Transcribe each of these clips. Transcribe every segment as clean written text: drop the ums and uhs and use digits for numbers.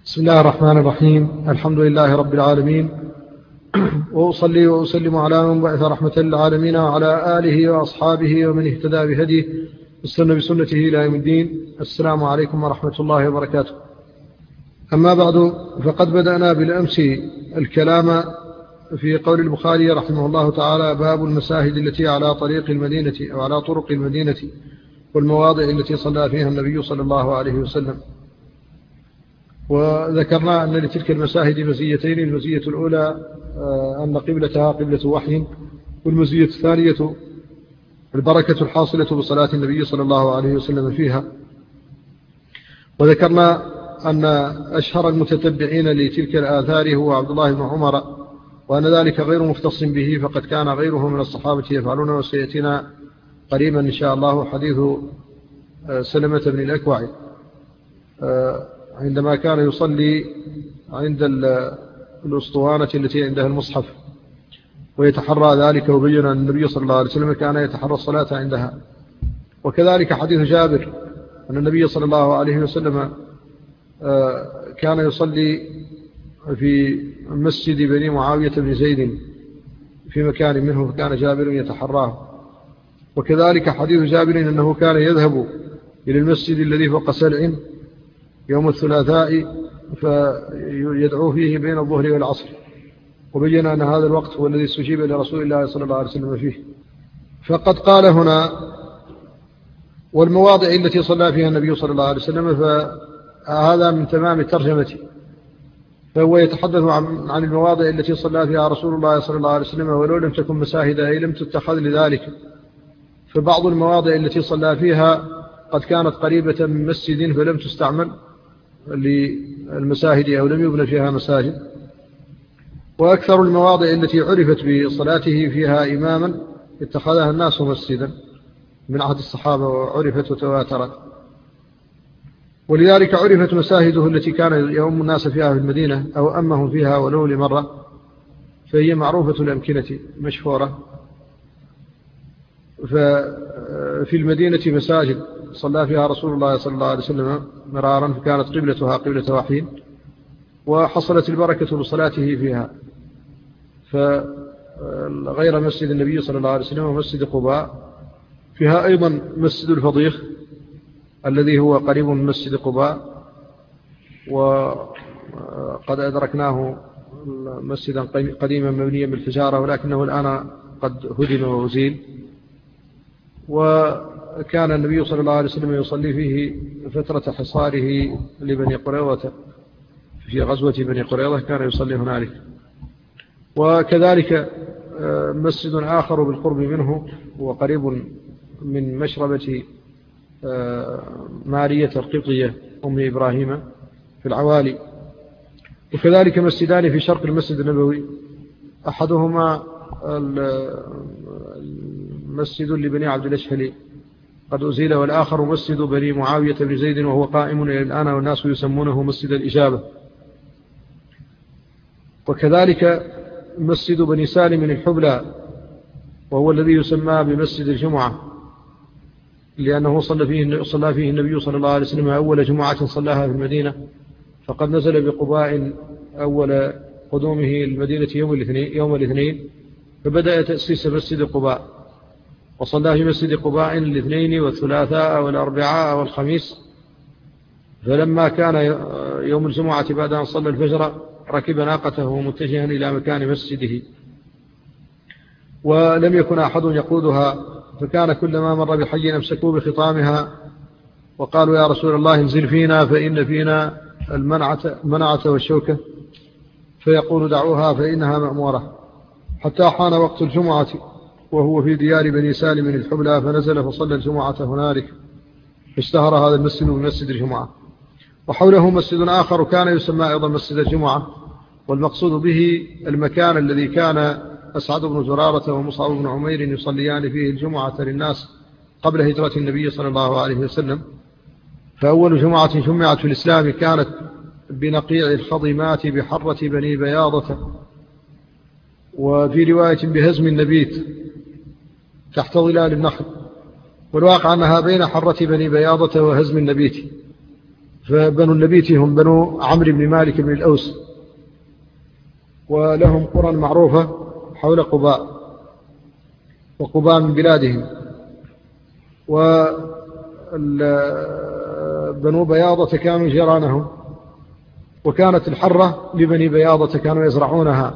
بسم الله الرحمن الرحيم. الحمد لله رب العالمين، وأصلي وأسلم على من بعث رحمة للعالمين وعلى آله وأصحابه ومن اهتدى بهديه واستنى بسنته إلى يوم الدين. السلام عليكم ورحمة الله وبركاته. أما بعد، فقد بدأنا بالأمس الكلام في قول البخاري رحمه الله تعالى: باب المساجد التي على طريق المدينة أو على طرق المدينة والمواضع التي صلى فيها النبي صلى الله عليه وسلم. وذكرنا أن لتلك المساجد مزيتين: المزية الأولى أن قبلتها قبلة وحي، والمزية الثانية البركة الحاصلة بصلاة النبي صلى الله عليه وسلم فيها. وذكرنا أن أشهر المتتبعين لتلك الآثار هو عبد الله بن عمر، وأن ذلك غير مختص به، فقد كان غيره من الصحابة يفعلون. وسيأتينا قريبا إن شاء الله حديث سلمة بن الأكوع عندما كان يصلي عند الأسطوانة التي عندها المصحف ويتحرى ذلك، وبين أن النبي صلى الله عليه وسلم كان يتحرى الصلاة عندها. وكذلك حديث جابر أن النبي صلى الله عليه وسلم كان يصلي في مسجد بني معاوية بن زيد في مكان منه، فكان جابر يتحراه. وكذلك حديث جابر أنه كان يذهب إلى المسجد الذي فوق سلع يوم الثلاثاء فيدعو فيه بين الظهر والعصر، وبين أن هذا الوقت هو الذي استجيب لرسول الله صلى الله عليه وسلم فيه. فقد قال هنا: والمواضع التي صلى فيها النبي صلى الله عليه وسلم، فهذا من تمام الترجمة، فهو يتحدث عن المواضع التي صلى فيها رسول الله صلى الله عليه وسلم، ولو لم تكن مساجد أي لم تتخذ لذلك. فبعض المواضع التي صلى فيها قد كانت قريبة من مسجد فلم تستعمل للمساجد أو لم يبنى فيها مساجد. وأكثر المواضع التي عرفت بصلاته فيها إماما اتخذها الناس مسجدا من عهد الصحابة، وعرفت وتواترت. ولذلك عرفت مساجده التي كان يؤم الناس فيها في المدينة أو أمهم فيها ولو لمرة، فهي معروفة الأمكنة مشهورة. ففي المدينة مساجد صلى فيها رسول الله صلى الله عليه وسلم مرارا، فكانت قبلتها قبلة وحي، وحصلت البركة بصلاته فيها. فغير مسجد النبي صلى الله عليه وسلم ومسجد قباء، فيها أيضا مسجد الفضيخ الذي هو قريب من مسجد قباء، وقد أدركناه مسجدا قديما مبنيا بالحجارة، ولكنه الآن قد هدم وأزيل. وكان النبي صلى الله عليه وسلم يصلي فيه فترة حصاره لبني قريظة، في غزوة بني قريظة كان يصلي هنالك. وكذلك مسجد آخر بالقرب منه وقريب من مشربة مارية القبطية أم إبراهيم في العوالي. وكذلك مسجدان في شرق المسجد النبوي، أحدهما المسجد لبني عبد الأشهلي قد أزيل، والآخر مسجد بني معاوية بن زيد وهو قائم إلى الآن، والناس يسمونه مسجد الإجابة. وكذلك مسجد بني سالم الحبلى، وهو الذي يسمى بمسجد الجمعة، لأنه صلى فيه النبي صلى الله عليه وسلم أول جمعة صلاها في المدينة، فقد نزل بقباء أول قدومه المدينة يوم الاثنين، فبدأ تأسيس مسجد قباء، وصلى في مسجد قباء الاثنين والثلاثاء والأربعاء والخميس. فلما كان يوم الجمعة بعد أن صلى الفجر ركب ناقته متجها إلى مكان مسجده، ولم يكن أحد يقودها، فكان كلما مر بحي أمسكوا بخطامها وقالوا: يا رسول الله انزل فينا فإن فينا المنعة والشوكة، فيقول: دعوها فإنها مأمورة. حتى حان وقت الجمعة وهو في ديار بني سالم الحبلى، فنزل فصلى الجمعة هنالك، اشتهر هذا المسجد بمسجد الجمعة. وحوله مسجد آخر كان يسمى أيضا مسجد الجمعة، والمقصود به المكان الذي كان أسعد بن زرارة ومصعب بن عمير يصليان فيه الجمعة للناس قبل هجرة النبي صلى الله عليه وسلم. فأول جمعة جمعت في الإسلام كانت بنقيع الخضمات بحرة بني بياضة، وفي رواية بهزم النبيت تحت ظلال النخل، والواقع أنها بين حرة بني بياضة وهزم النبيت. فبنو النبيت هم بنو عمرو بن مالك بن الأوس، ولهم قرى معروفة حول قباء، وقباء من بلادهم. وبنو بياضة كانوا جيرانهم، وكانت الحرة لبني بياضة كانوا يزرعونها،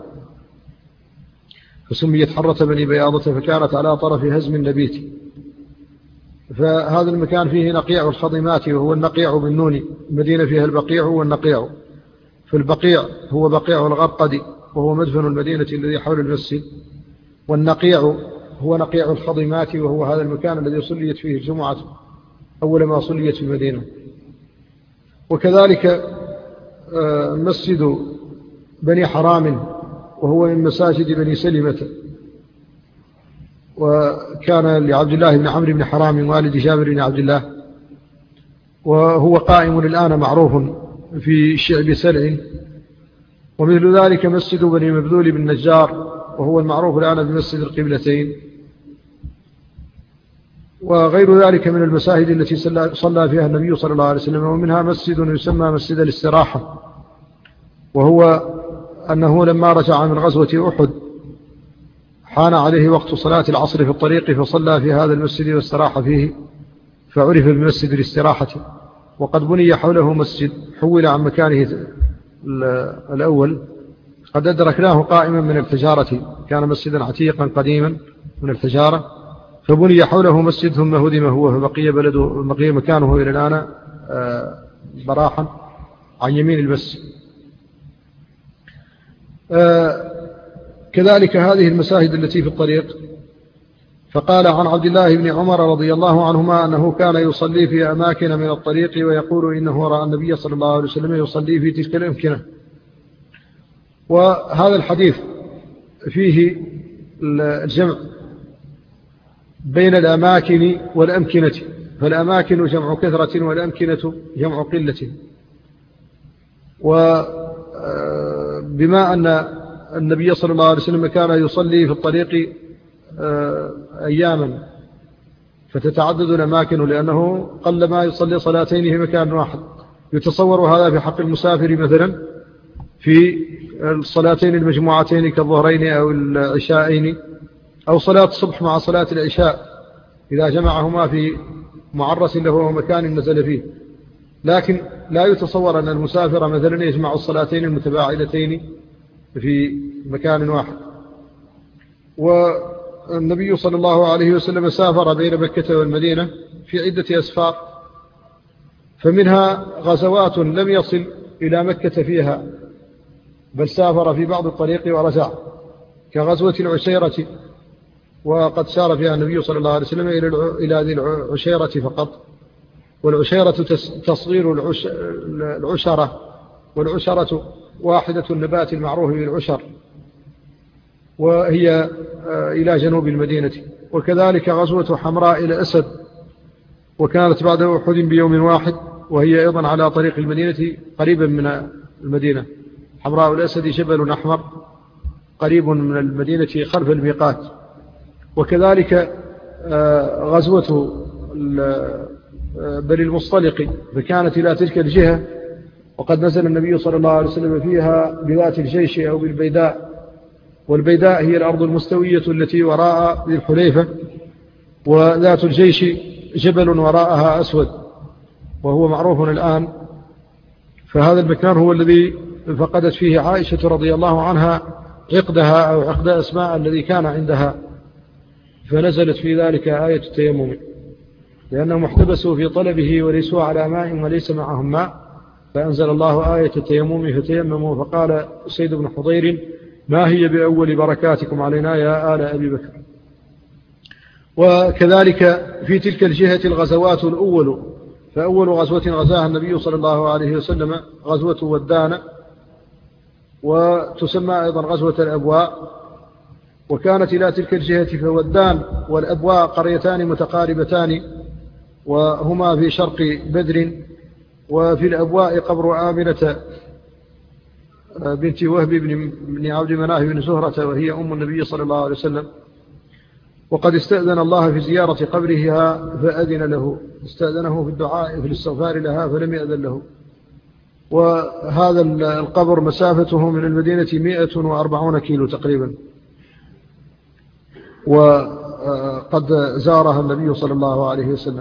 فسميت حرة بني بياضة، فكانت على طرف هزم النبيت. فهذا المكان فيه نقيع الخضمات، وهو النقيع بالنون، المدينة فيها البقيع والنقيع. فالبقيع هو بقيع الغرقد، وهو مدفن المدينة الذي حول المسجد، والنقيع هو نقيع الخضمات، وهو هذا المكان الذي صليت فيه الجمعة أول ما صليت في المدينة. وكذلك مسجد بني حرام، وهو من مساجد بني سلمة، وكان لعبد الله بن عمرو بن حرام والد جابر بن عبد الله، وهو قائم الآن معروف في شعب سلع. ومثل ذلك مسجد بني مبذول بن نجار، وهو المعروف الآن بمسجد القبلتين. وغير ذلك من المساجد التي صلى فيها النبي صلى الله عليه وسلم. ومنها مسجد يسمى مسجد الاستراحة، وهو أنه لما رجع من غزوة أحد حان عليه وقت صلاة العصر في الطريق، فصلى في هذا المسجد واستراح فيه، فعرف بمسجد الاستراحة. وقد بني حوله مسجد حول عن مكانه الأول، قد أدركناه قائما من الحجارة، كان مسجدا عتيقا قديما من الحجارة، فبني حوله مسجد ثم هدم هو، فبقي مكانه إلى الآن براحا عن يمين المسجد. كذلك هذه المساجد التي في الطريق. فقال عن عبد الله بن عمر رضي الله عنهما أنه كان يصلي في أماكن من الطريق، ويقول إنه رأى النبي صلى الله عليه وسلم يصلي في تلك الأمكنة. وهذا الحديث فيه الجمع بين الأماكن والأمكنة، فالأماكن جمع كثرة والأمكنة جمع قلة. وبما أن النبي صلى الله عليه وسلم كان يصلي في الطريق أياما، فتتعدد الأماكن، لأنه قل ما يصلي صلاتين في مكان واحد. يتصور هذا في حق المسافر مثلا في الصلاتين المجموعتين كالظهرين أو العشاءين، أو صلاة الصبح مع صلاة العشاء إذا جمعهما في معرس له ومكان نزل فيه. لكن لا يتصور أن المسافر مثلا يجمع الصلاتين المتباعدتين في مكان واحد. والنبي صلى الله عليه وسلم سافر بين مكة والمدينة في عدة أسفار، فمنها غزوات لم يصل إلى مكة فيها، بل سافر في بعض الطريق ورجع، كغزوة العشيرة، وقد سار فيها النبي صلى الله عليه وسلم إلى ذي العشيرة فقط. والعشيرة تصغير العشرة، والعشرة واحدة النبات المعروف بالعشر، وهي إلى جنوب المدينة. وكذلك غزوة حمراء إلى أسد، وكانت بعد أحد بيوم واحد، وهي أيضا على طريق المدينة قريبا من المدينة. حمراء الأسد جبل أحمر قريب من المدينة خلف الميقات. وكذلك غزوة بني المصطلق، فكانت إلى تلك الجهة، وقد نزل النبي صلى الله عليه وسلم فيها بذات الجيش أو بالبيداء. والبيداء هي الأرض المستوية التي وراء ذي الحليفة، وذات الجيش جبل وراءها أسود، وهو معروف الآن. فهذا المكان هو الذي فقدت فيه عائشة رضي الله عنها عقدها أو عقد أسماء الذي كان عندها، فنزلت في ذلك آية التيمم، لأنهم احتبسوا في طلبه وليسوا على ماء وليس معهم ماء، فأنزل الله آية التيمم فتيمموا. فقال سيد بن حضير: ما هي بأول بركاتكم علينا يا آل أبي بكر. وكذلك في تلك الجهة الغزوات الأول، فأول غزوة غزاها النبي صلى الله عليه وسلم غزوة ودان، وتسمى أيضا غزوة الأبواء، وكانت إلى تلك الجهة. فودان والأبواء قريتان متقاربتان، وهما في شرق بدر. وفي الأبواء قبر آمنة بنت وهب بن عبد مناف بن زهرة، وهي أم النبي صلى الله عليه وسلم. وقد استأذن الله في زيارة قبرها فأذن له، استأذنه في الدعاء في الاستغفار لها فلم يأذن له. وهذا القبر مسافته من المدينة 140 كيلو تقريبا، وقد زارها النبي صلى الله عليه وسلم.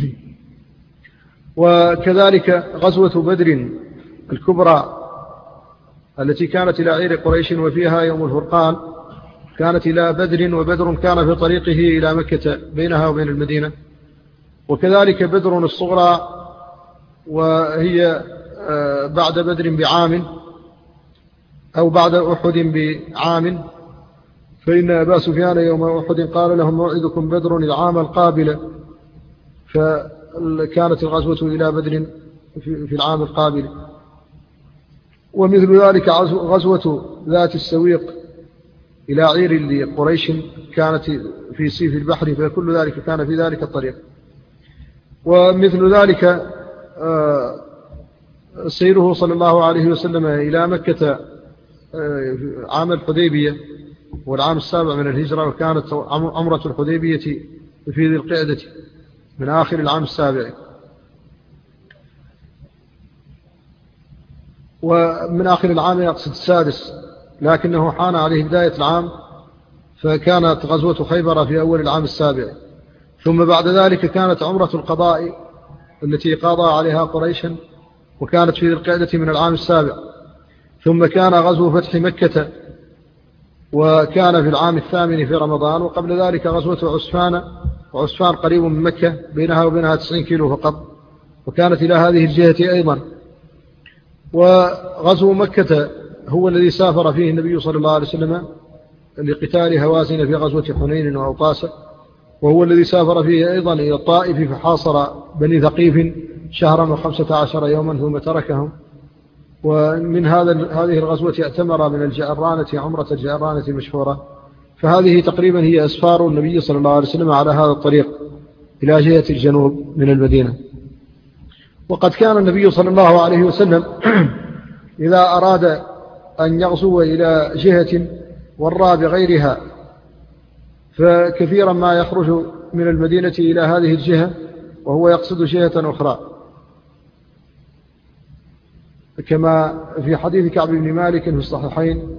وكذلك غزوة بدر الكبرى التي كانت إلى عير قريش وفيها يوم الفرقان كانت إلى بدر، وبدر كان في طريقه إلى مكة بينها وبين المدينة. وكذلك بدر الصغرى وهي بعد بدر بعام أو بعد أحد بعام، فإن أبا سفيان يوم أحد قال لهم موعدكم بدر العام القابل، فكانت الغزوة إلى بدر في العام القابل. ومثل ذلك غزوة ذات السويق إلى عير لقريش كانت في سيف البحر، فكل ذلك كان في ذلك الطريق. ومثل ذلك سيره صلى الله عليه وسلم إلى مكة عام الحديبية والعام السابع من الهجرة، وكانت عمرة الحديبية في ذي القعدة من آخر العام السابع. ومن آخر العام يقصد السادس، لكنه حان عليه بداية العام، فكانت غزوة خيبر في أول العام السابع. ثم بعد ذلك كانت عمرة القضاء التي قضى عليها قريشا، وكانت في ذي القعدة من العام السابع. ثم كان غزو فتح مكة، وكان في العام الثامن في رمضان. وقبل ذلك غزوة عسفان، وعسفان قريب من مكة بينها وبينها 90 كيلو فقط، وكانت إلى هذه الجهة أيضا. وغزو مكة هو الذي سافر فيه النبي صلى الله عليه وسلم لقتال هوازن في غزوة حنين وأوطاسة، وهو الذي سافر فيه أيضا إلى الطائف فحاصر بني ثقيف شهرا و15 يوما ثم تركهم. ومن هذه الغزوة اعتمر من الجعرانة عمرة الجعرانة مشهورة. فهذه تقريبا هي أسفار النبي صلى الله عليه وسلم على هذا الطريق إلى جهة الجنوب من المدينة. وقد كان النبي صلى الله عليه وسلم إذا أراد أن يغزو إلى جهة ورى بغيرها، فكثيرا ما يخرج من المدينة إلى هذه الجهة وهو يقصد جهة أخرى، كما في حديث كعب بن مالك في الصحيحين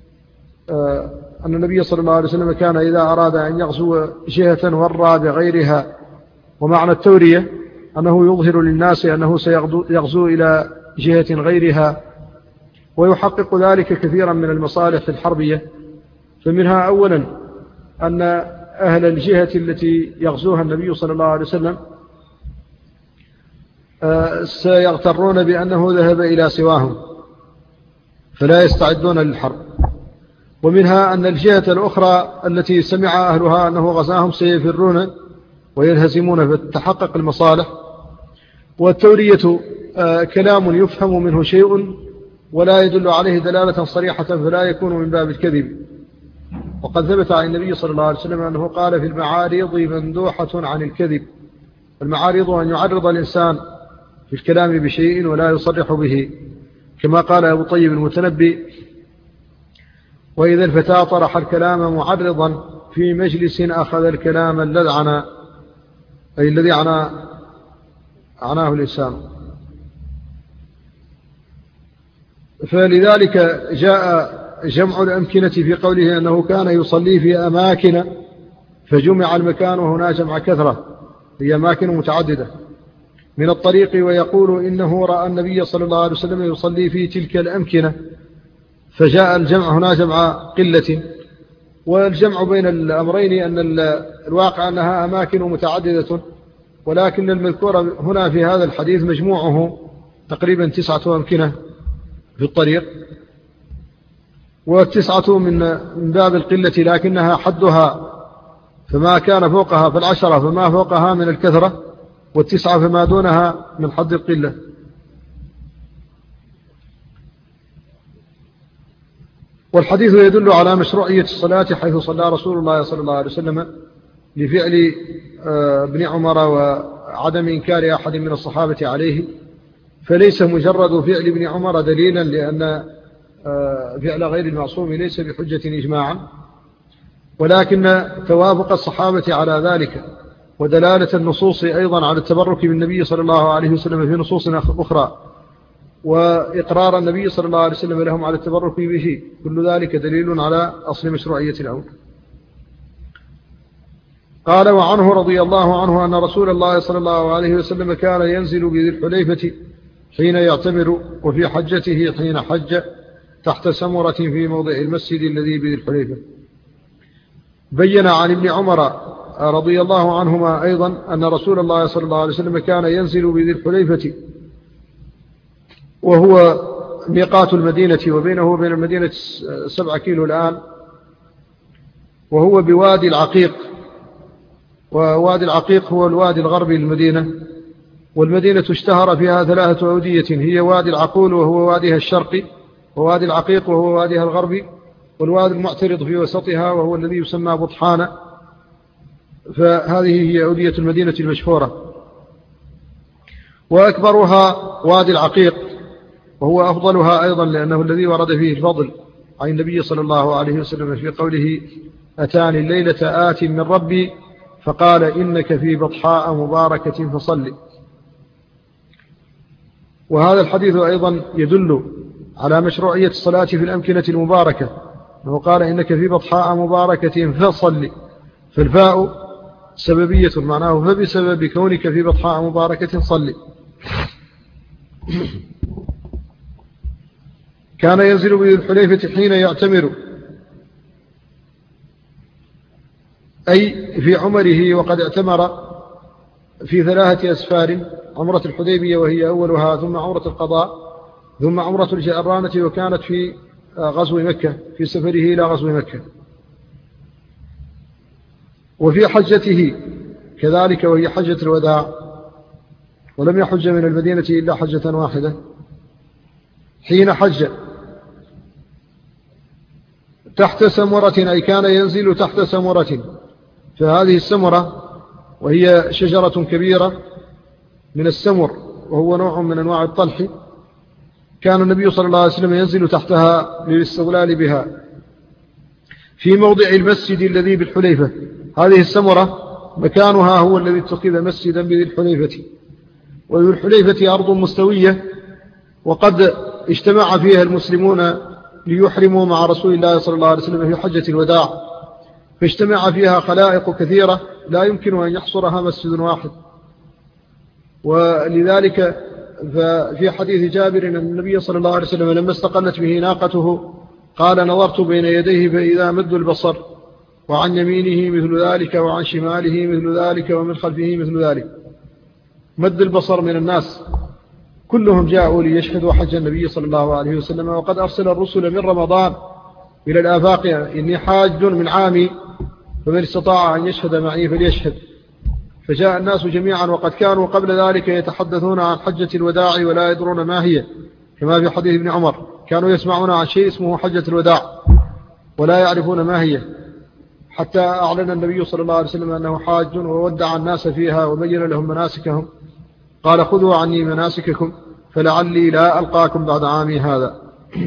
أن النبي صلى الله عليه وسلم كان إذا أراد أن يغزو جهة ورى بغيرها. ومعنى التورية أنه يظهر للناس أنه سيغزو إلى جهة غيرها، ويحقق ذلك كثيرا من المصالح الحربية. فمنها أولا أن أهل الجهة التي يغزوها النبي صلى الله عليه وسلم سيغترون بأنه ذهب إلى سواهم فلا يستعدون للحرب. ومنها أن الجهة الأخرى التي سمع أهلها أنه غزاهم سيفرون وينهزمون، فتحقق المصالح. والتورية كلام يفهم منه شيء ولا يدل عليه دلالة صريحة، فلا يكون من باب الكذب. وقد ثبت عن النبي صلى الله عليه وسلم أنه قال في المعارض مندوحة عن الكذب. المعارض أن يعرض الإنسان في الكلام بشيء ولا يصرح به، كما قال أبو طيب المتنبي: وإذا الفتى طرح الكلام معرضا في مجلس أخذ الكلام اللذعنا، أي الذي عناه الإنسان. فلذلك جاء جمع الأمكنة في قوله أنه كان يصلي في أماكن، فجمع المكان وهنا جمع كثرة، هي أماكن متعددة من الطريق. ويقول إنه رأى النبي صلى الله عليه وسلم يصلي في تلك الأمكنة، فجاء الجمع هنا جمع قلة. والجمع بين الأمرين أن الواقع أنها أماكن متعددة، ولكن المذكور هنا في هذا الحديث مجموعه تقريبا 9 أمكنة في الطريق، والتسعة من باب القلة، لكنها حدها فما كان فوقها فالعشرة، فما فوقها من الكثرة، والتسعة فما دونها من حد القلة. والحديث يدل على مشروعية الصلاة حيث صلى رسول الله صلى الله عليه وسلم لفعل ابن عمر وعدم إنكار أحد من الصحابة عليه، فليس مجرد فعل ابن عمر دليلا، لأن فعل غير المعصوم ليس بحجة إجماعا، ولكن توافق الصحابة على ذلك ودلالة النصوص أيضا على التبرك بالنبي صلى الله عليه وسلم في نصوص أخرى وإقرار النبي صلى الله عليه وسلم لهم على التبرك به، كل ذلك دليل على أصل مشروعية الأمر. قال: وعنه رضي الله عنه أن رسول الله صلى الله عليه وسلم كان ينزل بذي الحليفة حين يعتمر، وفي حجته حين حج، تحت سمرة في موضع المسجد الذي بذي الحليفة. بين عن ابن عمر رضي الله عنهما أيضا أن رسول الله صلى الله عليه وسلم كان ينزل بذي الحليفة، وهو ميقات المدينة، وبينه وبين المدينة 7 كيلو الآن، وهو بوادي العقيق، ووادي العقيق هو الوادي الغربي للمدينة، والمدينة اشتهر فيها 3 أودية، هي وادي العقول وهو واديها الشرقي، ووادي العقيق وهو واديها الغربي، والوادي المعترض في وسطها وهو الذي يسمى بطحان. فهذه هي أودية المدينة المشهورة، وأكبرها وادي العقيق، وهو أفضلها أيضا لأنه الذي ورد فيه الفضل عن النبي صلى الله عليه وسلم في قوله: أتاني الليلة آت من ربي فقال إنك في بطحاء مباركة فصل. وهذا الحديث أيضا يدل على مشروعية الصلاة في الأمكنة المباركة، أنه قال إنك في بطحاء مباركة فصل، فالفاء سببية، معناه فبسبب كونك في بطحاء مباركة صل. كان ينزل بذي الحليفة حين يعتمر، أي في عمره، وقد اعتمر في 3 أسفار: عمرة الحديبية وهي أولها، ثم عمرة القضاء، ثم عمرة الجعرانة، وكانت في غزو مكة، في سفره إلى غزو مكة. وفي حجته كذلك، وهي حجة الوداع، ولم يحج من المدينة إلا حجة واحدة. حين حج تحت سمرة، أي كان ينزل تحت سمرة، فهذه السمرة وهي شجرة كبيرة من السمر، وهو نوع من أنواع الطلح، كان النبي صلى الله عليه وسلم ينزل تحتها للاستظلال بها في موضع المسجد الذي بالحليفة. هذه السمرة مكانها هو الذي اتخذ مسجدا بذي الحليفة. وذي الحليفة أرض مستوية، وقد اجتمع فيها المسلمون ليحرموا مع رسول الله صلى الله عليه وسلم في حجة الوداع، فاجتمع فيها خلائق كثيرة لا يمكن أن يحصرها مسجد واحد. ولذلك ففي حديث جابر أن النبي صلى الله عليه وسلم لما استقلت به ناقته قال: نظرت بين يديه فإذا مد البصر، وعن يمينه مثل ذلك، وعن شماله مثل ذلك، ومن خلفه مثل ذلك. مد البصر من الناس كلهم جاءوا ليشهدوا حج النبي صلى الله عليه وسلم، وقد أرسل الرسل من رمضان إلى الآفاق: إني حاج من عامي فمن استطاع أن يشهد معي فليشهد. فجاء الناس جميعا، وقد كانوا قبل ذلك يتحدثون عن حجة الوداع ولا يدرون ما هي، كما في حديث ابن عمر: كانوا يسمعون عن شيء اسمه حجة الوداع ولا يعرفون ما هي، حتى أعلن النبي صلى الله عليه وسلم أنه حاج، وودع الناس فيها وبين لهم مناسكهم. قال: خذوا عني مناسككم فلعلي لا ألقاكم بعد عامي هذا.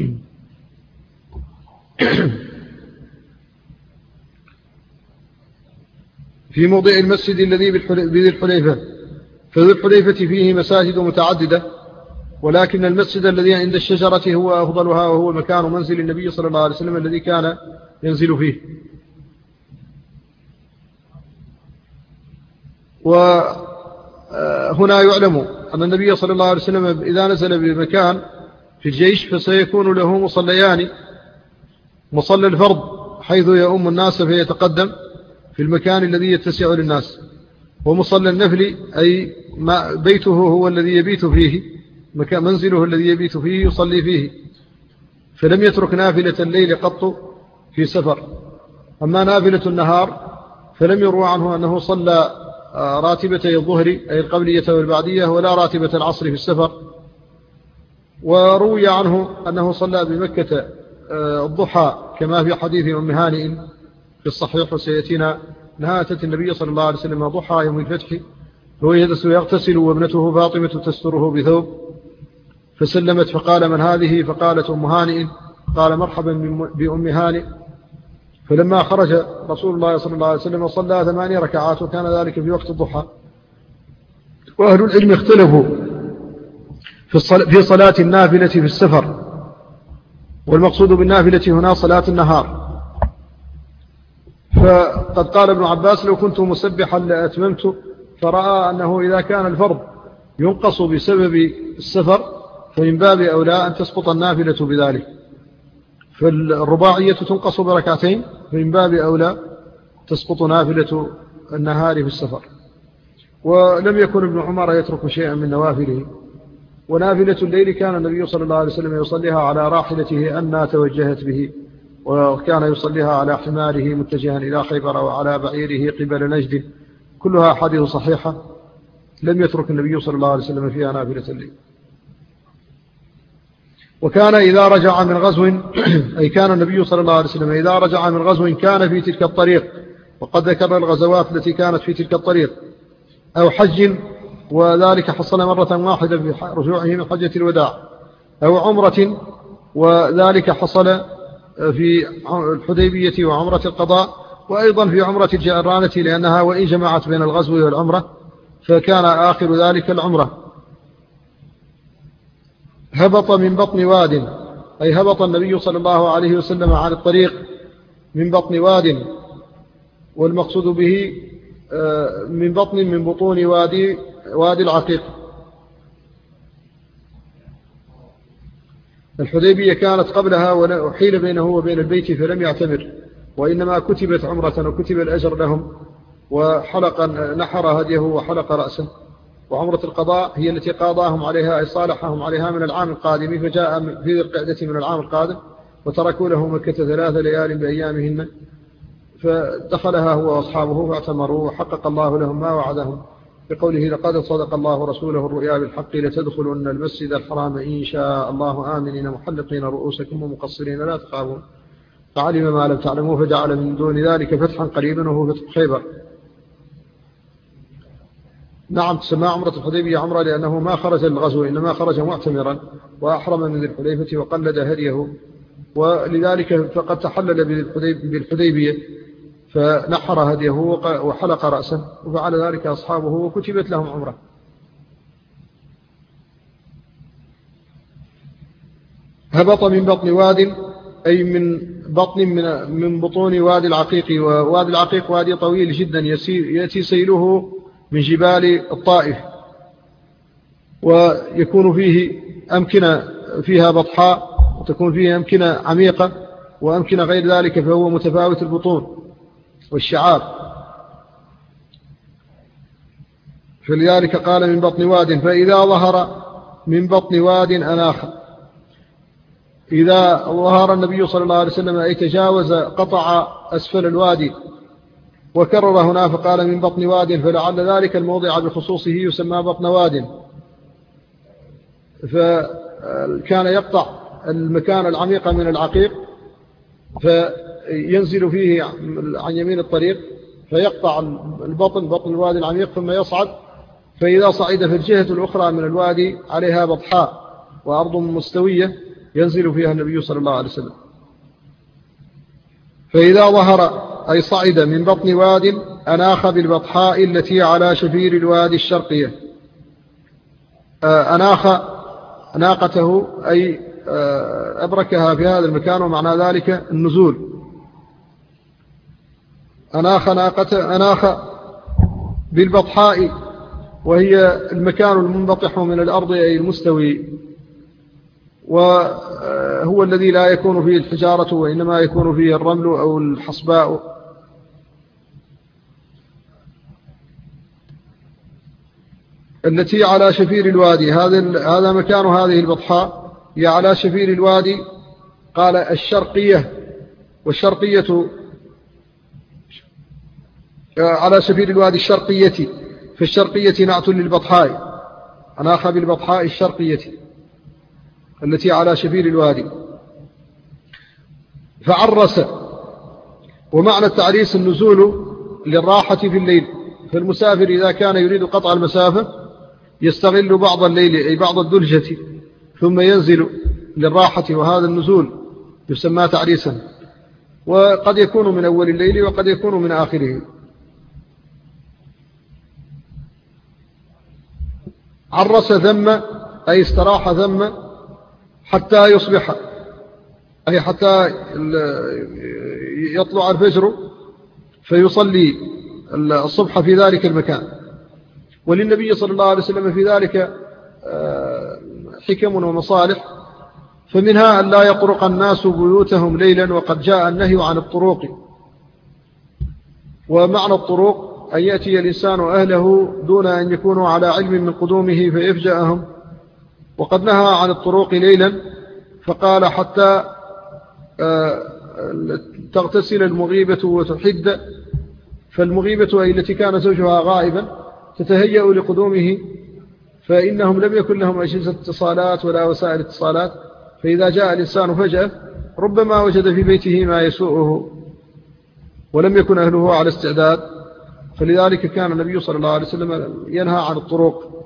في موضع المسجد الذي بذي الحليفة، فذي الحليفة فيه مساجد متعددة، ولكن المسجد الذي عند الشجرة هو أفضلها، وهو مكان منزل النبي صلى الله عليه وسلم الذي كان ينزل فيه. وهنا يعلم أن النبي صلى الله عليه وسلم إذا نزل بمكان في الجيش فسيكون له مصليان: مصلى الفرض حيث يؤم الناس فيتقدم في المكان الذي يتسع للناس، ومصلى النفل أي بيته هو الذي يبيت فيه، منزله الذي يبيت فيه يصلي فيه، فلم يترك نافلة الليل قط في سفر. أما نافلة النهار فلم يروى عنه أنه صلى راتبتي الظهر أي القبلية والبعدية، ولا راتبة العصر في السفر. وروي عنه أنه صلى بمكة الضحى كما في حديث أم هانئ في الصحيح وسيأتينا، أنها أتت النبي صلى الله عليه وسلم ضحى يوم الفتح هو يغتسل وابنته فاطمة تستره بثوب، فسلمت فقال: من هذه؟ فقالت: أم هانئ. قال: مرحبا بأم هانئ. فلما خرج رسول الله صلى الله عليه وسلم صلى 8 ركعات، وكان ذلك في وقت الضحى. وأهل العلم اختلفوا في صلاة النافلة في السفر، والمقصود بالنافلة هنا صلاة النهار. فقد قال ابن عباس: لو كنت مسبحا لأتممت، فرأى أنه إذا كان الفرض ينقص بسبب السفر فمن باب أولى أن تسقط النافلة بذلك، فالرباعية تنقص بركعتين، فمن باب أولى تسقط نافلة النهار في السفر. ولم يكن ابن عمر يترك شيئا من نوافله. ونافلة الليل كان النبي صلى الله عليه وسلم يصليها على راحلته أنها توجهت به، وكان يصليها على حماره متجها إلى خيبر، وعلى بعيره قبل نجد. كلها أحاديث صحيحة لم يترك النبي صلى الله عليه وسلم فيها نافلة الليل. وكان إذا رجع من غزو أي كان النبي صلى الله عليه وسلم إذا رجع من غزو كان في تلك الطريق، وقد ذكر الغزوات التي كانت في تلك الطريق، أو حج، وذلك حصل مرة واحدة في رجوعه من حجة الوداع، أو عمرة، وذلك حصل في الحديبية وعمرة القضاء، وأيضا في عمرة الجيرانة، لأنها وإن جمعت بين الغزو والعمرة فكان آخر ذلك العمرة. هبط من بطن واد، أي هبط النبي صلى الله عليه وسلم عن الطريق من بطن واد، والمقصود به من بطن من بطون وادي العقيق. الحديبية كانت قبلها وحيل بينه وبين البيت فلم يعتمر، وإنما كتبت عمرة وكتب الأجر لهم، وحلق نحر هديه وحلق رأسه. وعمرة القضاء هي التي قاضاهم عليها أي صالحهم عليها من العام القادم، فجاء في ذي القعدة من العام القادم، وتركوا له مكة 3 ليال بأيامهن، فدخلها هو وأصحابه فاعتمروا، وحقق الله لهم ما وعدهم بقوله: لقد صدق الله رسوله الرؤيا بالحق لتدخلن المسجد الحرام إن شاء الله آمنين محلقين رؤوسكم ومقصرين لا تخافون، فعلم ما لم تعلموا فجعل من دون ذلك فتحا قريبا وهو فتح خيبر. نعم، تسمى عمرة الحديبية عمرة لأنه ما خرج للغزو، إنما خرج معتمرا وأحرم من ذي الحليفة وقلد هديه، ولذلك فقد تحلل بالحديبية فنحر هديه وحلق رأسه، وفعل ذلك أصحابه وكتبت لهم عمره. هبط من بطن واد، أي من بطون وادي العقيق. ووادي العقيق وادي طويل جدا يأتي سيله من جبال الطائف، ويكون فيه أمكنة فيها بطحاء، وتكون فيه أمكنة عميقة، وأمكنة غير ذلك، فهو متفاوت البطون والشعاب. فلذلك قال من بطن واد، فإذا ظهر من بطن واد أناخ. إذا ظهر النبي صلى الله عليه وسلم أي تجاوز قطع أسفل الوادي، وكرر هنا فقال من بطن واد، فلعل ذلك الموضع بخصوصه يسمى بطن واد، فكان يقطع المكان العميق من العقيق فينزل فيه عن يمين الطريق، فيقطع بطن الوادي العميق ثم يصعد، فإذا صعد في الجهة الأخرى من الوادي عليها بطحاء وأرض مستوية ينزل فيها النبي صلى الله عليه وسلم. فإذا ظهر أي صعد من بطن واد أناخ بالبطحاء التي على شفير الوادي الشرقية. أناخ ناقته أي أبركها في هذا المكان، ومعنى ذلك النزول. أناخ بالبطحاء، وهي المكان المنبطح من الأرض أي المستوي، وهو الذي لا يكون فيه الحجارة وإنما يكون فيه الرمل أو الحصباء. التي على شفير الوادي، هذا مكان هذه البطحاء، هي على شفير الوادي. قال الشرقية، والشرقية على شفير الوادي الشرقية، فالشرقية نعت للبطحاء، أناخ بالبطحاء الشرقية التي على شفير الوادي. فعرس، ومعنى التعريس النزول للراحة في الليل، فالمسافر إذا كان يريد قطع المسافة يستغل بعض الليل أي بعض الدلجة ثم ينزل للراحة، وهذا النزول يسمى تعريسا، وقد يكون من أول الليل وقد يكون من آخره. عرس ذم أي استراح ثم حتى يصبح، أي حتى يطلع الفجر فيصلي الصبح في ذلك المكان. وللنبي صلى الله عليه وسلم في ذلك حكم ومصالح، فمنها أن لا يطرق الناس بيوتهم ليلا، وقد جاء النهي عن الطرق. ومعنى الطرق أن يأتي الإنسان أهله دون أن يكونوا على علم من قدومه فيفجأهم، وقد نهى عن الطرق ليلا، فقال حتى تغتسل المغيبة وتحد. فالمغيبة أي التي كان زوجها غائبا تتهيأ لقدومه، فإنهم لم يكن لهم أجهزة اتصالات ولا وسائل اتصالات، فإذا جاء الإنسان فجأة ربما وجد في بيته ما يسوءه ولم يكن أهله على استعداد، فلذلك كان النبي صلى الله عليه وسلم ينهى عن الطرق.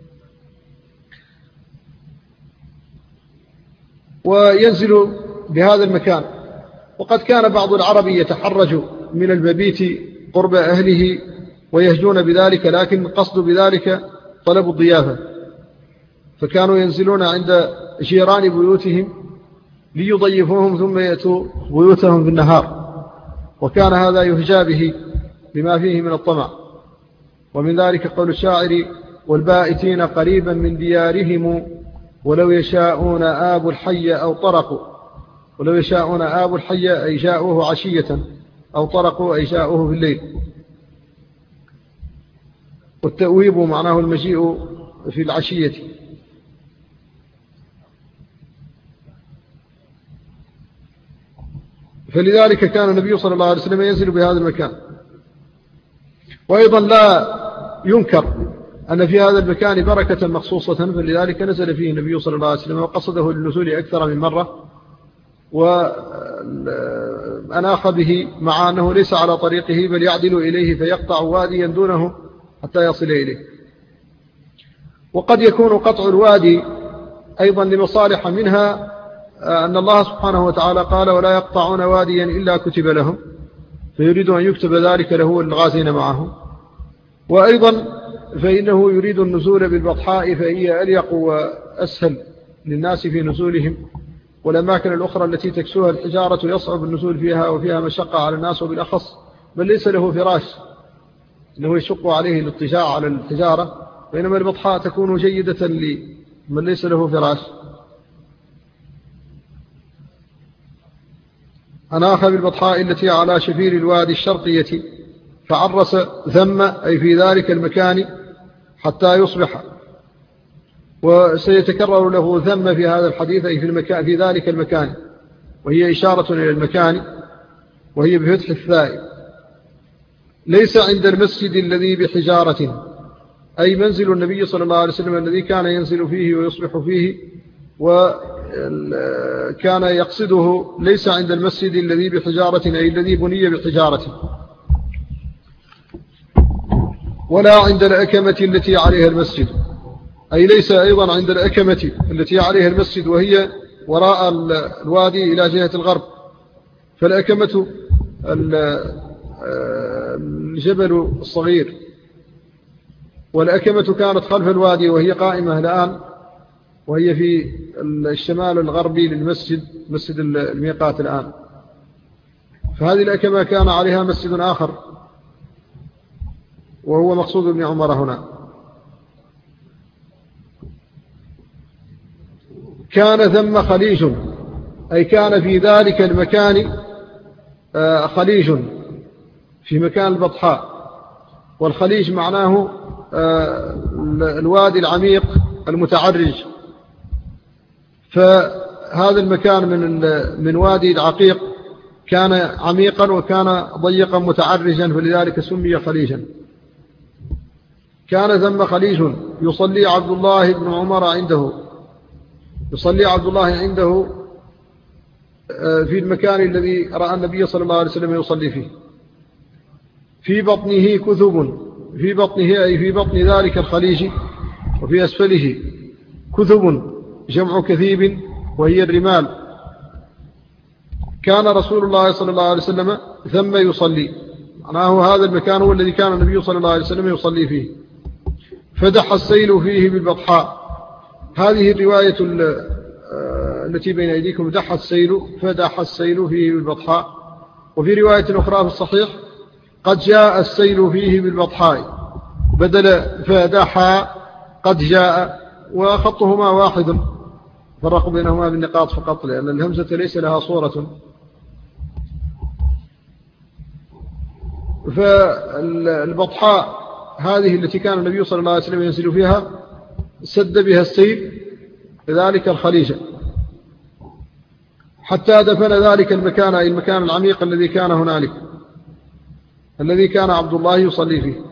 وينزل بهذا المكان. وقد كان بعض العرب يتحرج من المبيت قرب أهله ويهجون بذلك، لكن قصد بذلك طلب الضيافة، فكانوا ينزلون عند جيران بيوتهم ليضيفوهم ثم يأتوا بيوتهم بالنهار، وكان هذا يهجى به بما فيه من الطمع. ومن ذلك قول الشاعر: والبائتين قريبا من ديارهم ولو يشاءون آبوا الحي أو طرقوا. ولو يشاءون آبوا الحي أي جاءوه عشية، أو طرقوا أي جاءوه في الليل. والتأويب معناه المجيء في العشية. فلذلك كان النبي صلى الله عليه وسلم ينزل بهذا المكان. وأيضا لا ينكر أن في هذا المكان بركة مخصوصة، فلذلك نزل فيه النبي صلى الله عليه وسلم وقصده للنزول أكثر من مرة، وأناخ به مع أنه ليس على طريقه بل يعدل إليه فيقطع واديا دونه حتى يصل إليه. وقد يكون قطع الوادي أيضا لمصالح، منها أن الله سبحانه وتعالى قال: ولا يقطعون واديا إلا كتب لهم، فيريد أن يكتب ذلك له والغازين معهم. وأيضا فإنه يريد النزول بالبطحاء، فهي أليق وأسهل للناس في نزولهم، والأماكن الأخرى التي تكسوها الحجارة يصعب النزول فيها وفيها مشقة على الناس، وبالأخص من ليس له فراش إنه يشق عليه الاضطجاع على الحجارة، بينما البطحاء تكون جيدة لمن ليس له فراش. أناخ بالبطحاء التي على شفير الوادي الشرقية، فعرس ثم أي في ذلك المكان حتى يصبح. وسيتكرر له ثم في هذا الحديث أي في ذلك المكان، وهي إشارة إلى المكان، وهي بفتح الثاء. ليس عند المسجد الذي بحجارة، أي منزل النبي صلى الله عليه وسلم الذي كان ينزل فيه ويصبح فيه، وكان يقصده ليس عند المسجد الذي بحجارة أي الذي بني بحجارة، ولا عند الأكمة التي عليها المسجد، أي ليس أيضا عند الأكمة التي عليها المسجد وهي وراء الوادي إلى جهة الغرب. فالأكمة الجبل الصغير، والأكمة كانت خلف الوادي وهي قائمة الآن، وهي في الشمال الغربي للمسجد، مسجد الميقات الآن. فهذه الأكمة كان عليها مسجد آخر، وهو مقصود ابن عمر هنا. كان ثم خليج، أي كان في ذلك المكان خليج في مكان البطحاء. والخليج معناه الوادي العميق المتعرج، فهذا المكان من وادي العقيق كان عميقا وكان ضيقا متعرجا، فلذلك سمي خليجا. كان ثم خليج يصلي عبد الله بن عمر عنده، يصلي عبد الله عنده في المكان الذي رأى النبي صلى الله عليه وسلم يصلي فيه. في بطنه كثب، في بطنه أي في بطن ذلك الخليج، وفي أسفله كثب جمع كثيب وهي الرمال. كان رسول الله صلى الله عليه وسلم ثم يصلي، معناه هذا المكان هو الذي كان النبي صلى الله عليه وسلم يصلي فيه. فدح السيل فيه بالبطحاء، هذه الرواية التي بين أيديكم دح السيل فدح السيل فيه بالبطحاء. وفي رواية أخرى في الصحيح قد جاء السيل فيه بالبطحاء بدل فدح قد جاء، وخطهما واحد، فرقوا بينهما بالنقاط فقط لأن الهمزة ليس لها صورة. فالبطحاء هذه التي كان النبي صلى الله عليه وسلم ينزل فيها سد بها السيل ذلك الخليج حتى دفن ذلك المكان العميق الذي كان هنالك، الذي كان عبد الله يصلي فيه.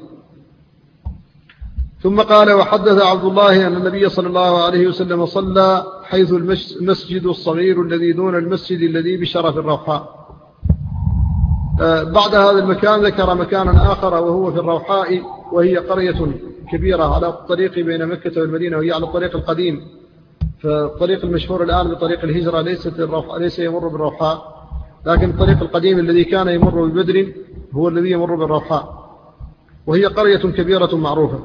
ثم قال: وحدث عبد الله أن النبي صلى الله عليه وسلم صلى حيث المسجد الصغير الذي دون المسجد الذي بشرف الروحاء. بعد هذا المكان ذكر مكانا آخر وهو في الروحاء، وهي قرية كبيرة على الطريق بين مكة والمدينة، وهي على الطريق القديم. فالطريق المشهور الآن بطريق الهجرة ليس يمر بالروحاء، لكن الطريق القديم الذي كان يمر ببدر هو الذي يمر بالروحاء، وهي قرية كبيرة معروفة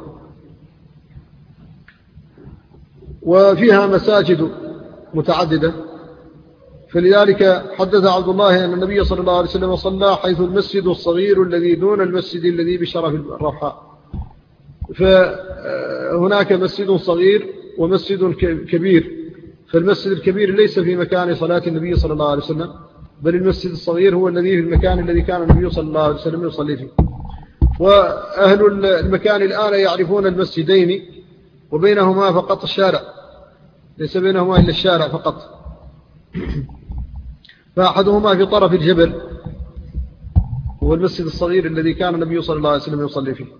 وفيها مساجد متعددة. فلذلك حدث عبد الله أن النبي صلى الله عليه وسلم صلى حيث المسجد الصغير الذي دون المسجد الذي بشرف الروحاء. فهناك مسجد صغير ومسجد كبير، فالمسجد الكبير ليس في مكان صلاة النبي صلى الله عليه وسلم، بل المسجد الصغير هو الذي في المكان الذي كان النبي صلى الله عليه وسلم يصلي فيه. وأهل المكان الآن يعرفون المسجدين وبينهما فقط الشارع، ليس بينهما إلا الشارع فقط. فأحدهما في طرف الجبل هو المسجد الصغير الذي كان النبي صلى الله عليه وسلم يصلي فيه.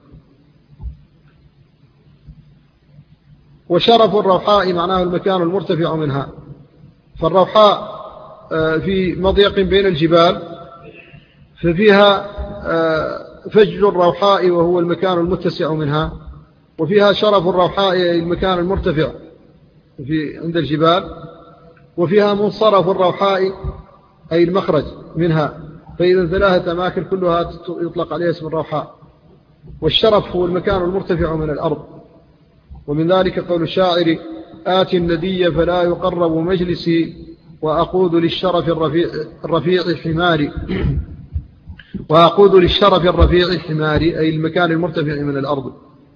وشرف الروحاء معناه المكان المرتفع منها، فالروحاء في مضيق بين الجبال، ففيها فج الروحاء وهو المكان المتسع منها، وفيها شرف الروحاء المكان المرتفع عند الجبال، وفيها منصرف الروحاء أي المخرج منها. فإذا 3 أماكن كلها يطلق عليها اسم الروحاء. والشرف هو المكان المرتفع من الأرض. ومن ذلك قول الشاعر: آتي الندي فلا يقرب مجلسي وأقود للشرف الرفيع حماري وأقود للشرف الرفيع حماري أي المكان المرتفع من الأرض.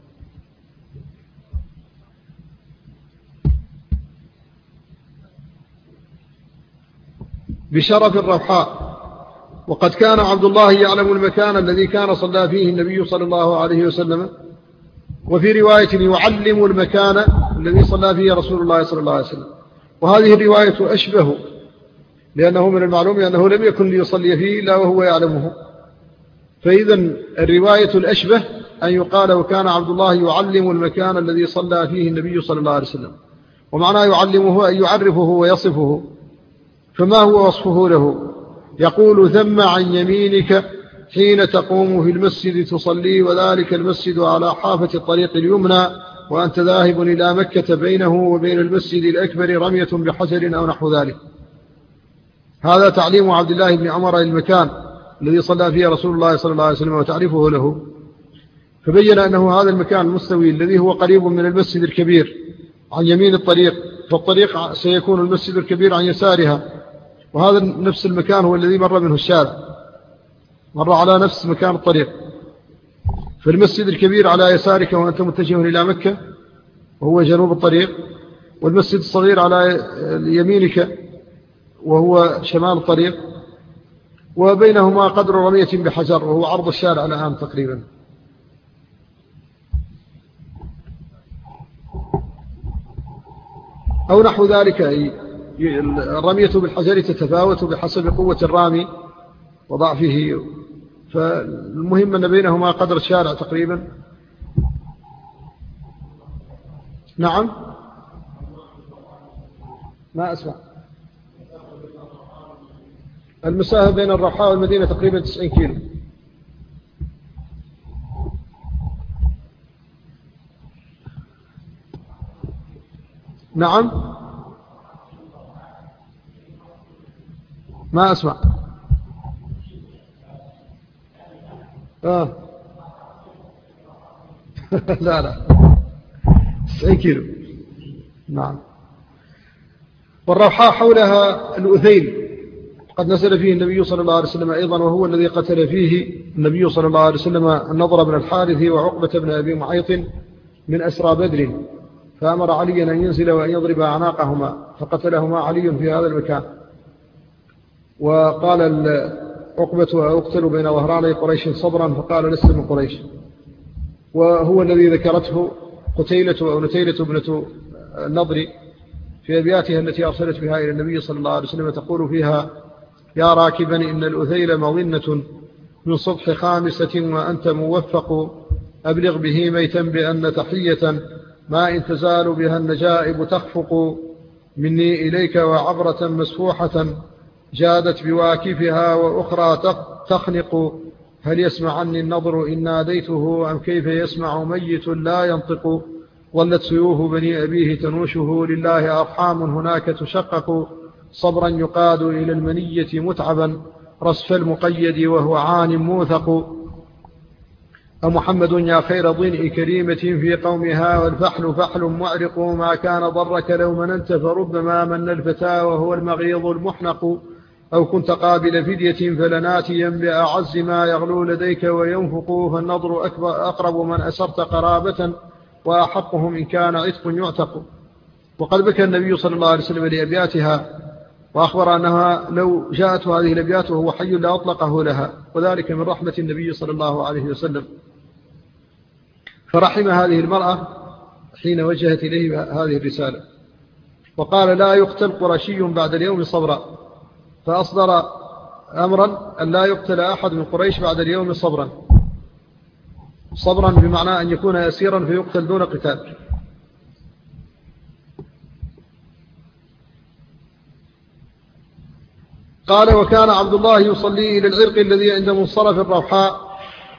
بشرف الروحاء. وقد كان عبد الله يعلم المكان الذي كان صلى فيه النبي صلى الله عليه وسلم، وفي رواية يعلم المكان الذي صلى فيه رسول الله صلى الله عليه وسلم. وهذه الرواية أشبه، لأنه من المعلوم أنه لم يكن ليصلي فيه إلا وهو يعلمه. فإذا الرواية الأشبه أن يقال: وكان عبد الله يعلم المكان الذي صلى فيه النبي صلى الله عليه وسلم. ومعنى يعلمه أن يعرفه ويصفه. فما هو وصفه له؟ يقول: ثم عن يمينك حين تقوم في المسجد تصلي، وذلك المسجد على حافة الطريق اليمنى، وأنت ذاهب إلى مكة بينه وبين المسجد الأكبر رمية بحجر أو نحو ذلك. هذا تعليم عبد الله بن عمر المكان الذي صلى فيه رسول الله صلى الله عليه وسلم وتعريفه له. فبين أنه هذا المكان المستوي الذي هو قريب من المسجد الكبير عن يمين الطريق، فالطريق سيكون المسجد الكبير عن يسارها، وهذا نفس المكان هو الذي مر منه الشارع، مر على نفس مكان الطريق. فالمسجد الكبير على يسارك وأنت متجه إلى مكة وهو جنوب الطريق، والمسجد الصغير على يمينك وهو شمال الطريق، وبينهما قدر رمية بحجر وهو عرض الشارع الآن تقريبا. أو نحو ذلك. الرمية بالحجر تتفاوت بحسب قوة الرامي وضعفه، فالمهم أن بينهما قدر الشارع تقريبا. نعم، ما أسمع. المسافة بين الروحاء والمدينة تقريبا 90 كيلو. نعم، ما أسمع. لا 90 كيلو. نعم. والروحاء حولها الأثيل قد نزل فيه النبي صلى الله عليه وسلم أيضا، وهو الذي قتل فيه النبي صلى الله عليه وسلم النضر بن الحارث وعقبة بن أبي معيط من أسرى بدر، فأمر عليا أن ينزل وأن يضرب أعناقهما، فقتلهما علي في هذا المكان. وقال عقبة أقتل بين ظهراني قريش صبرا، فقال لست من قريش. وهو الذي ذكرته قتيلة أو نتيلة ابنة النضر في أبياتها التي أرسلت بها إلى النبي صلى الله عليه وسلم، تقول فيها: يا راكبا إن الأثيل مظنة من صبح خامسة وأنت موفق، أبلغ به ميتا بأن تحية ما إن تزال بها النجائب تخفق، مني إليك وعبرة مسفوحة جادت بواكفها وأخرى تخنق، هل يسمع عني النظر إن ناديته أم كيف يسمع ميت لا ينطق، ظلت سيوف بني أبيه تنوشه لله أرحام هناك تشقق، صبرا يقاد إلى المنية متعبا رصف المقيد وهو عان موثق، أمحمد يا خير ضنء كريمة في قومها والفحل فحل معرق، ما كان ضرك لو مننت فربما من الفتى وهو المغيظ المحنق، أو كنت قابل فدية فلناتيا بأعز ما يغلو لديك وينفق، فالنظر أقرب من أسرت قرابة وأحقهم إن كان عتق يعتق. وقد بكى النبي صلى الله عليه وسلم لأبياتها، وأخبر أنها لو جاءت هذه الأبيات وهو حي لأطلقه لها، وذلك من رحمة النبي صلى الله عليه وسلم. فرحم هذه المرأة حين وجهت إليه هذه الرسالة، وقال: لا يقتل قرشي بعد اليوم صبرا، فأصدر أمرا أن لا يقتل أحد من قريش بعد اليوم صبرا بمعنى أن يكون أسيرا فيقتل دون قتال. قال: وكان عبد الله يصلي إلى العرق الذي عند منصرف الروحاء،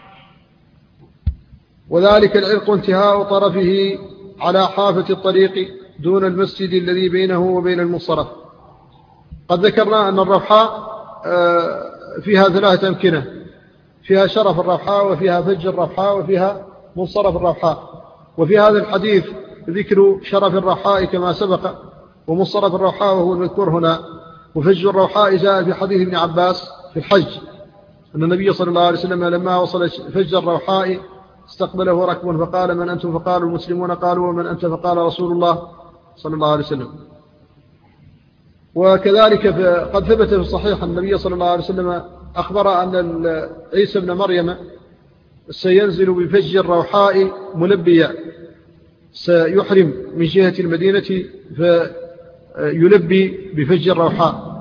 وذلك العرق انتهاء طرفه على حافة الطريق دون المسجد الذي بينه وبين المنصرف. قد ذكرنا أن الروحاء فيها 3 أمكنة، فيها شرف الروحاء وفيها فج الروحاء وفيها منصرف الروحاء. وفي هذا الحديث ذكر شرف الروحاء كما سبق، ومنصرف الروحاء وهو المذكور هنا. وفج الروحاء جاء في حديث ابن عباس في الحج أن النبي صلى الله عليه وسلم لما وصل فج الروحاء استقبله ركب فقال: من أنتم؟ فقالوا: المسلمون. قالوا: ومن أنت؟ فقال: رسول الله صلى الله عليه وسلم. وكذلك قد ثبت في الصحيح أن النبي صلى الله عليه وسلم أخبر أن عيسى بن مريم سينزل بفج الروحاء ملبيا، سيحرم من جهة المدينة فيلبي بفج الروحاء.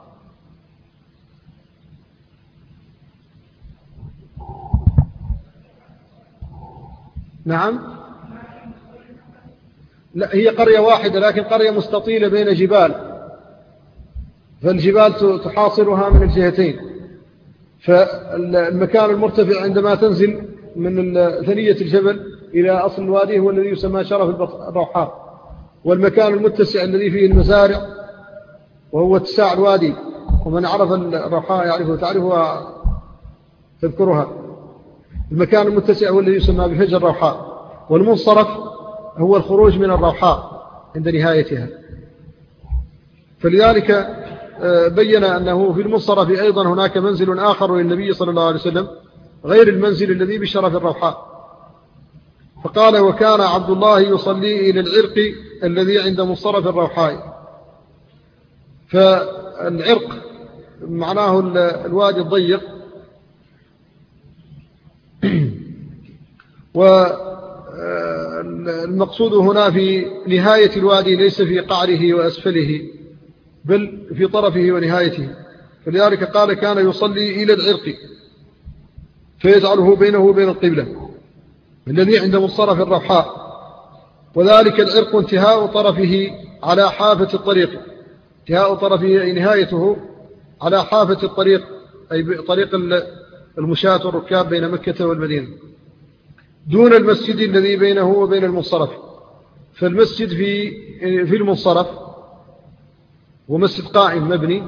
نعم، لا، هي قرية واحدة لكن قرية مستطيلة بين جبال، فالجبال تحاصرها من الجهتين. فالمكان المرتفع عندما تنزل من ثنية الجبل إلى أصل الوادي هو الذي يسمى شرف الروحاء، والمكان المتسع الذي فيه المزارع وهو اتساع الوادي، ومن عرف الروحاء يعرفه تعرفها تذكرها. المكان المتسع هو الذي يسمى بفج الروحاء، والمنصرف هو الخروج من الروحاء عند نهايتها. فلذلك بين أنه في المنصرف أيضا هناك منزل آخر للنبي صلى الله عليه وسلم غير المنزل الذي بشرف الروحاء. فقال: وكان عبد الله يصلي إلى العرق الذي عند منصرف الروحاء. فالعرق معناه الوادي الضيق، والمقصود هنا في نهاية الوادي ليس في قعره وأسفله بل في طرفه ونهايته. فلذلك قال: كان يصلي إلى العرق فيجعله بينه وبين القبلة الذي عند منصرف الروحاء، وذلك العرق انتهاء طرفه على حافة الطريق. انتهاء طرفه أي نهايته على حافة الطريق، أي طريق المشاة والركاب بين مكة والمدينة، دون المسجد الذي بينه وبين المنصرف. فالمسجد في المنصرف ومسجد قائم مبني،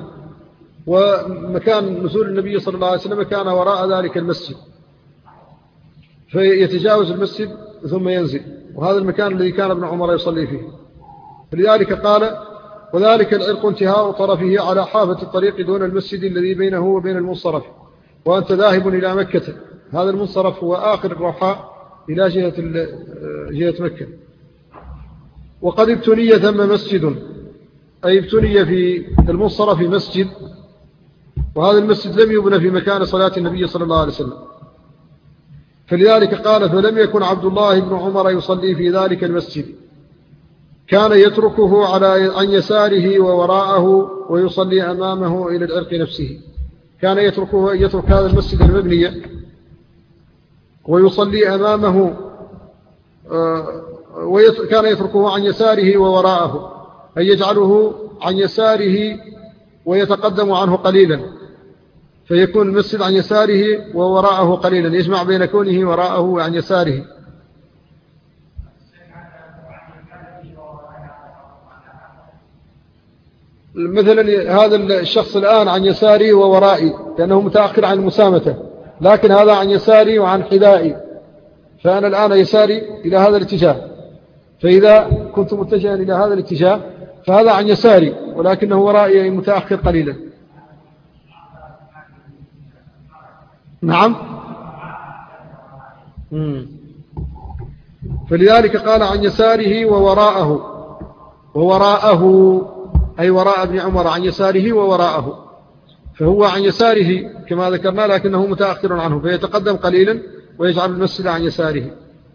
ومكان نزول النبي صلى الله عليه وسلم كان وراء ذلك المسجد، فيتجاوز المسجد ثم ينزل، وهذا المكان الذي كان ابن عمر يصلي فيه. فلذلك قال وذلك العرق انتهاء طرفه على حافة الطريق دون المسجد الذي بينه وبين المنصرف، وأنت ذاهب إلى مكة. هذا المنصرف هو آخر الروحاء إلى جهة مكة. وقد ابتني ثم مسجد، أي ابتني في المنصرف مسجد، وهذا المسجد لم يبنى في مكان صلاة النبي صلى الله عليه وسلم. فلذلك قال فلم يكن عبد الله بن عمر يصلي في ذلك المسجد، كان يتركه عن يساره ووراءه ويصلي أمامه إلى العرق نفسه. كان يترك هذا المسجد المبني ويصلي أمامه، كان يتركه عن يساره ووراءه، أي يجعله عن يساره ويتقدم عنه قليلا، فيكون المسجد عن يساره ووراءه قليلا، يجمع بين كونه وراءه وعن يساره. مثلا هذا الشخص الآن عن يساري وورائي لأنه متأخر عن المسامة، لكن هذا عن يساري وعن حذائي، فأنا الآن يساري إلى هذا الاتجاه، فإذا كنت متجها إلى هذا الاتجاه فهذا عن يساري ولكنه ورائي متأخر قليلا. نعم. فلذلك قال عن يساره ووراءه أي وراء ابن عمر، عن يساره ووراءه، فهو عن يساره كما ذكرنا لكنه متأخر عنه، فيتقدم قليلا ويجعل المسجد عن يساره.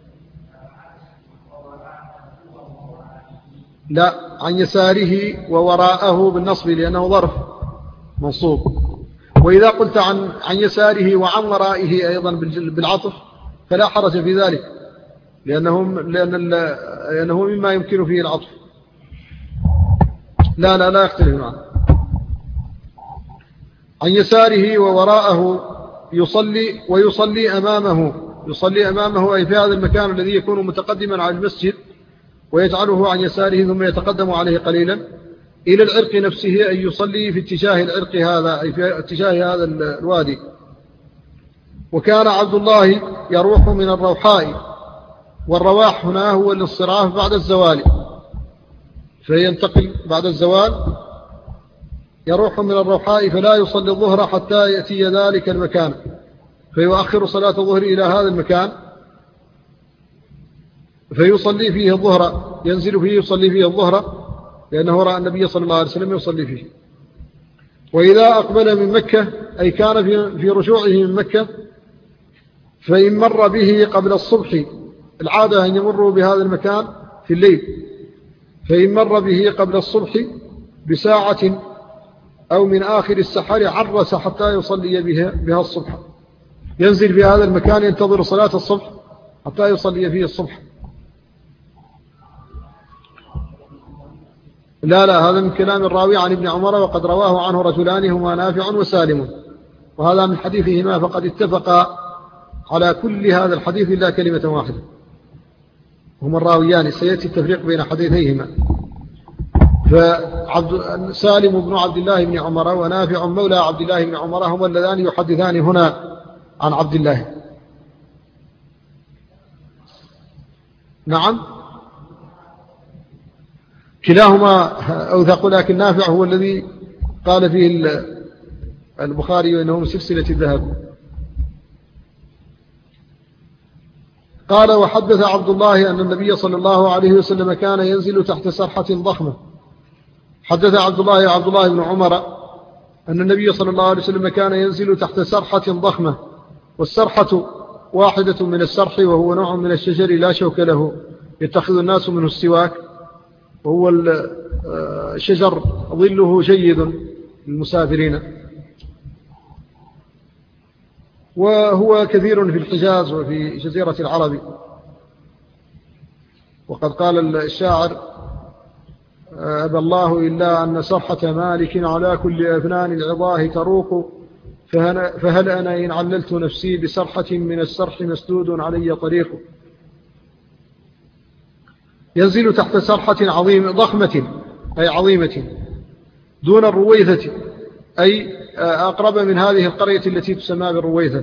لا، عن يساره ووراءه بالنصب لأنه ظرف منصوب. وإذا قلت عن يساره وعن ورائه أيضا بالعطف فلا حرج في ذلك، لأنه مما يمكن فيه العطف. لا يختلف معه. عن يساره ووراءه ويصلي أمامه أي في هذا المكان الذي يكون متقدما على المسجد، ويجعله عن يساره ثم يتقدم عليه قليلا إلى العرق نفسه، أي يصلي في اتجاه العرق هذا، أي في اتجاه هذا الوادي. وكان عبد الله يروح من الروحاء، والرواح هنا هو الانصراف بعد الزوال، فينتقل بعد الزوال، يروح من الروحاء فلا يصلي الظهر حتى يأتي ذلك المكان، فيؤخر صلاة الظهر إلى هذا المكان فيصلي فيه الظهر، ينزل فيه يصلي فيه الظهر، لأنه رأى النبي صلى الله عليه وسلم يصلي فيه. وإذا أقبل من مكة أي كان في رجوعه من مكة، فإن مر به قبل الصبح، العادة أن يمر بهذا المكان في الليل، فإن مر به قبل الصبح بساعة أو من آخر السحر عرس حتى يصلي بها الصبح، ينزل في هذا المكان ينتظر صلاة الصبح حتى يصلي فيه الصبح. لا هذا من كلام الراوي عن ابن عمر، وقد رواه عنه رجلان هما نافع وسالم، وهذا من حديثهما، فقد اتفقا على كل هذا الحديث إلا كلمة واحدة، هما الراويان، سيأتي التفريق بين حديثيهما. فسالم بن عبد الله بن عمر ونافع مولى عبد الله بن عمر هما اللذان يحدثان هنا عن عبد الله. نعم، كلاهما أوثق، لكن نافع هو الذي قال فيه البخاري إنه من سلسلة الذهب. قال وحدث عبد الله أن النبي صلى الله عليه وسلم كان ينزل تحت سرحة ضخمة. حدث عبد الله بن عمر أن النبي صلى الله عليه وسلم كان ينزل تحت سرحة ضخمة، والسرحة واحدة من السرح، وهو نوع من الشجر لا شوك له يتخذ الناس منه السواك، وهو الشجر ظله جيد للمسافرين، وهو كثير في الحجاز وفي جزيرة العرب. وقد قال الشاعر أبى الله إلا أن سرحة مالك على كل أفنان العظاه تروق، فهل أنا إن عللت نفسي بسرحة من السرح مسدود علي طريق. ينزل تحت سرحة ضخمة أي عظيمة، دون الرويثة أي أقرب من هذه القرية التي تسمى بالرويثة،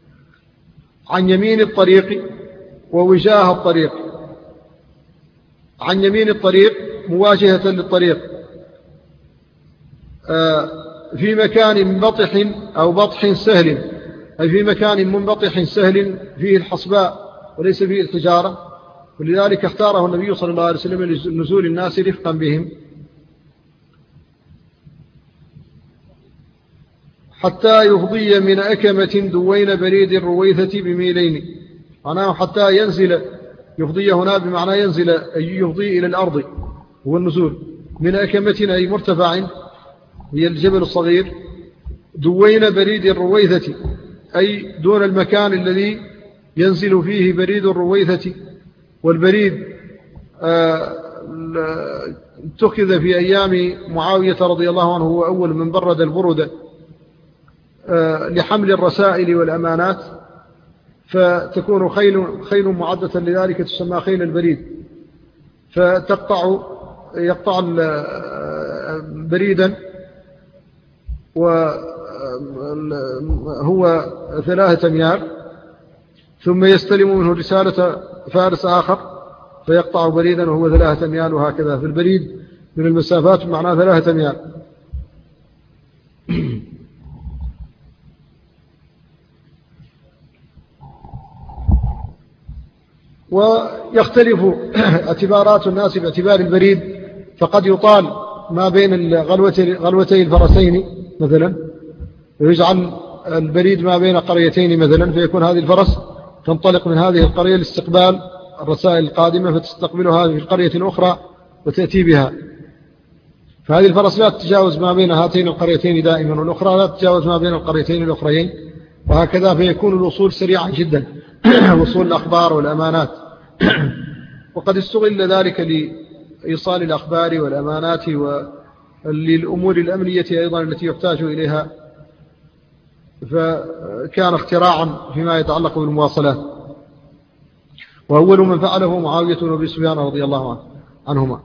عن يمين الطريق ووجاه الطريق. عن يمين الطريق مواجهة للطريق في مكان منبطح أو بطح سهل، أي في مكان منبطح سهل فيه الحصباء وليس فيه الحجارة، ولذلك اختاره النبي صلى الله عليه وسلم لنزول الناس رفقا بهم، حتى يفضي من أكمة دوين بريد الرويثة بميلين. معناه حتى ينزل، يفضي هنا بمعنى ينزل، أي يفضي إلى الأرض، هو النزول. من أكمة أي مرتفع، هي الجبل الصغير. دوين بريد الرويثة أي دون المكان الذي ينزل فيه بريد الرويثة. والبريد اتخذ في أيام معاوية رضي الله عنه، هو أول من برد البردة لحمل الرسائل والأمانات، فتكون خيل معدة لذلك تسمى خيل البريد، يقطع بريدا وهو 3 أميال، ثم يستلم منه رسالة فارس آخر فيقطع بريدا وهو 3 أميال، وهكذا في البريد من المسافات معناه 3 أميال. ويختلف اعتبارات الناس باعتبار البريد، فقد يطال ما بين غلوتي الفرسين مثلا، ويجعل البريد ما بين قريتين مثلا، فيكون هذه الفرس تنطلق من هذه القرية لاستقبال الرسائل القادمة، فتستقبلها في القرية الأخرى وتأتي بها. فهذه الفرس لا تتجاوز ما بين هاتين القريتين دائما، والأخرى لا تتجاوز ما بين القريتين الأخرين، وهكذا، فيكون الوصول سريعا جدا وصول الأخبار والأمانات. وقد استغل ذلك لإيصال الأخبار والأمانات وللأمور الأمنية أيضا التي يحتاج إليها، فكان اختراعا فيما يتعلق بالمواصلات. وأول من فعله معاوية وأبي سفيان رضي الله عنهما.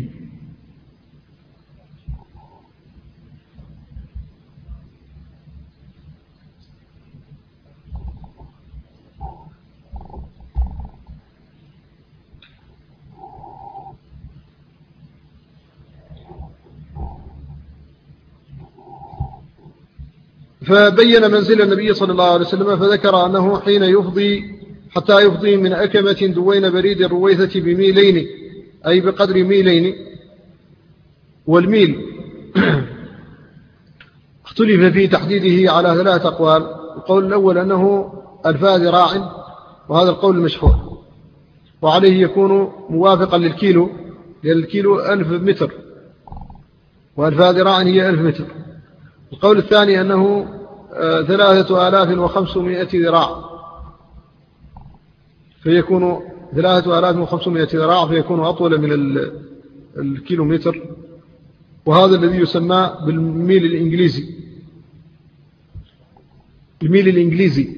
فبين منزل النبي صلى الله عليه وسلم، فذكر أنه حين حتى يفضي من أكمة دوين بريد الرويثة بميلين، أي بقدر ميلين. والميل اختلف في تحديده على 3 أقوال. القول الأول أنه 1000 ذراع، وهذا القول المشهور، وعليه يكون موافقا للكيلو، لأن الكيلو 1000 متر، و1000 ذراع هي 1000 متر. القول الثاني أنه 3500 ذراع، فيكون 3500 ذراع، فيكون أطول من الكيلومتر، وهذا الذي يسمى بالميل الإنجليزي. الميل الإنجليزي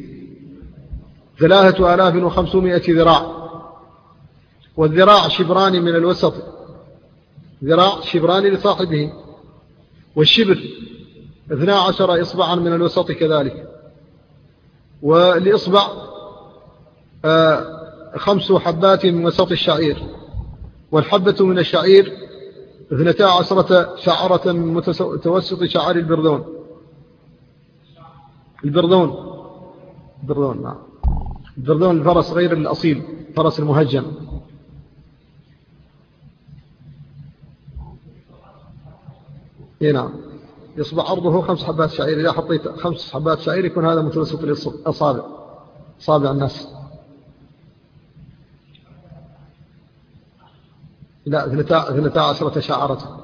3500 ذراع، والذراع شبران من الوسط، ذراع شبران لصاحبه، والشبر 12 إصبعا من الوسط كذلك، والإصبع 5 حبات من وسط الشعير، والحبة من الشعير 12 شعرة من متوسط شعر البرذون. البرذون نعم، البرذون الفرس غير الأصيل، فرس المهجن. نعم، يصبح عرضه 5 حبات شعير. إذا حطيت 5 حبات شعير يكون هذا متوسط الأصابع، أصابع الناس. لا، 12 شعرة.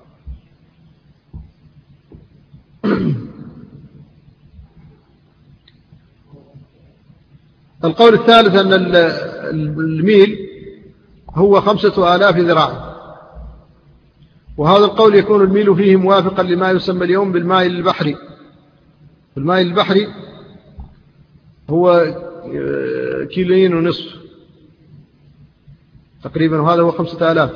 القول الثالث أن الميل هو 5000 ذراع، وهذا القول يكون الميل فيه موافقا لما يسمى اليوم بالمائل البحري. المائل البحري هو 2.5 كيلو تقريبا، وهذا هو 5000.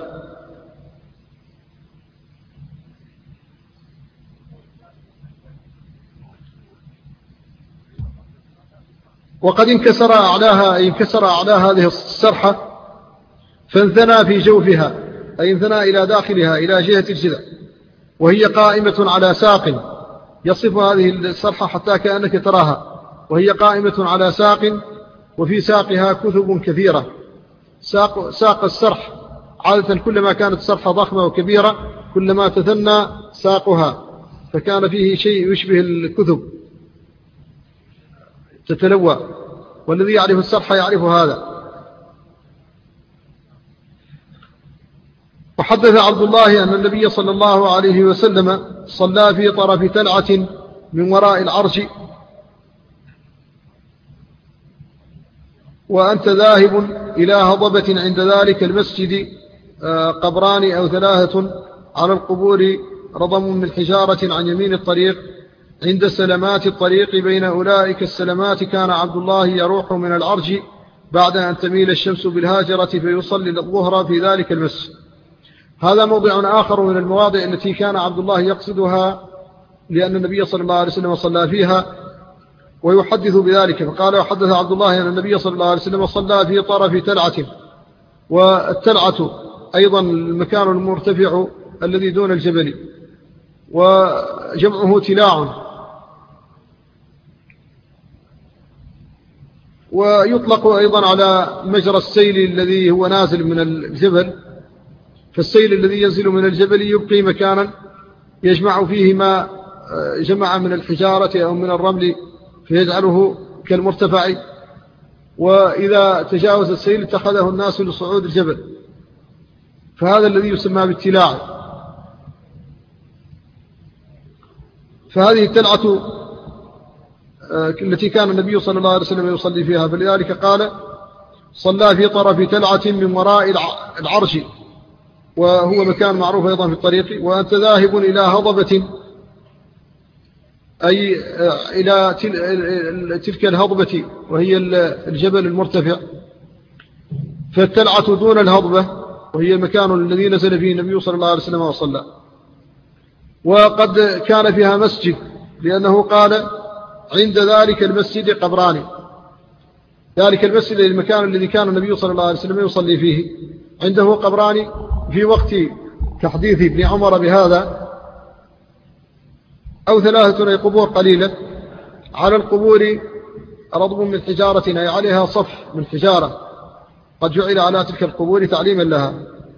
وقد انكسر أعلى هذه السرحة فانثنى في جوفها، أي انثنى إلى داخلها إلى جهة الجذع، وهي قائمة على ساق. يصف هذه السرحة حتى كأنك تراها، وهي قائمة على ساق، وفي ساقها كثب كثيرة. ساق السرح عادة كلما كانت السرحة ضخمة وكبيرة كلما تثنى ساقها، فكان فيه شيء يشبه الكثب تتلوى، والذي يعرف السرحة يعرف هذا. وحدث عبد الله أن النبي صلى الله عليه وسلم صلى في طرف تلعة من وراء العرش، وأنت ذاهب إلى هضبة عند ذلك المسجد قبران أو 3 على القبور رضم من حجارة عن يمين الطريق عند سلمات الطريق بين أولئك السلمات كان عبد الله يروح من العرش بعد أن تميل الشمس بالهاجرة فيصلي الظهر في ذلك المسجد. هذا موضع آخر من المواضع التي كان عبد الله يقصدها لأن النبي صلى الله عليه وسلم صلى فيها ويحدث بذلك. فقال وحدث عبد الله أن النبي صلى الله عليه وسلم صلى في طرف تلعة، والتلعة أيضا المكان المرتفع الذي دون الجبل، وجمعه تلاع، ويطلق أيضا على مجرى السيل الذي هو نازل من الجبل، فالسيل الذي ينزل من الجبل يبقي مكانا يجمع فيه ما جمع من الحجارة أو من الرمل فيجعله كالمرتفع، وإذا تجاوز السيل اتخذه الناس لصعود الجبل، فهذا الذي يسمى بالتلاع. فهذه التلعة التي كان النبي صلى الله عليه وسلم يصلي فيها، فلذلك قال صلى في طرف تلعة من وراء العرش، وهو مكان معروف أيضا في الطريق. وأنت ذاهب إلى هضبة، أي إلى تلك الهضبة وهي الجبل المرتفع، فالتلعة دون الهضبة وهي المكان الذي نزل فيه النبي صلى الله عليه وسلم وصلى. وقد كان فيها مسجد، لأنه قال عند ذلك المسجد قبران. ذلك المسجد المكان الذي كان النبي صلى الله عليه وسلم يصلي فيه عنده قبران. في وقت تحديث ابن عمر بهذا أو 3 قبور قليلة، على القبور رضب من حجارة، أي عليها صف من حجارة قد جعل على تلك القبور تعليما لها.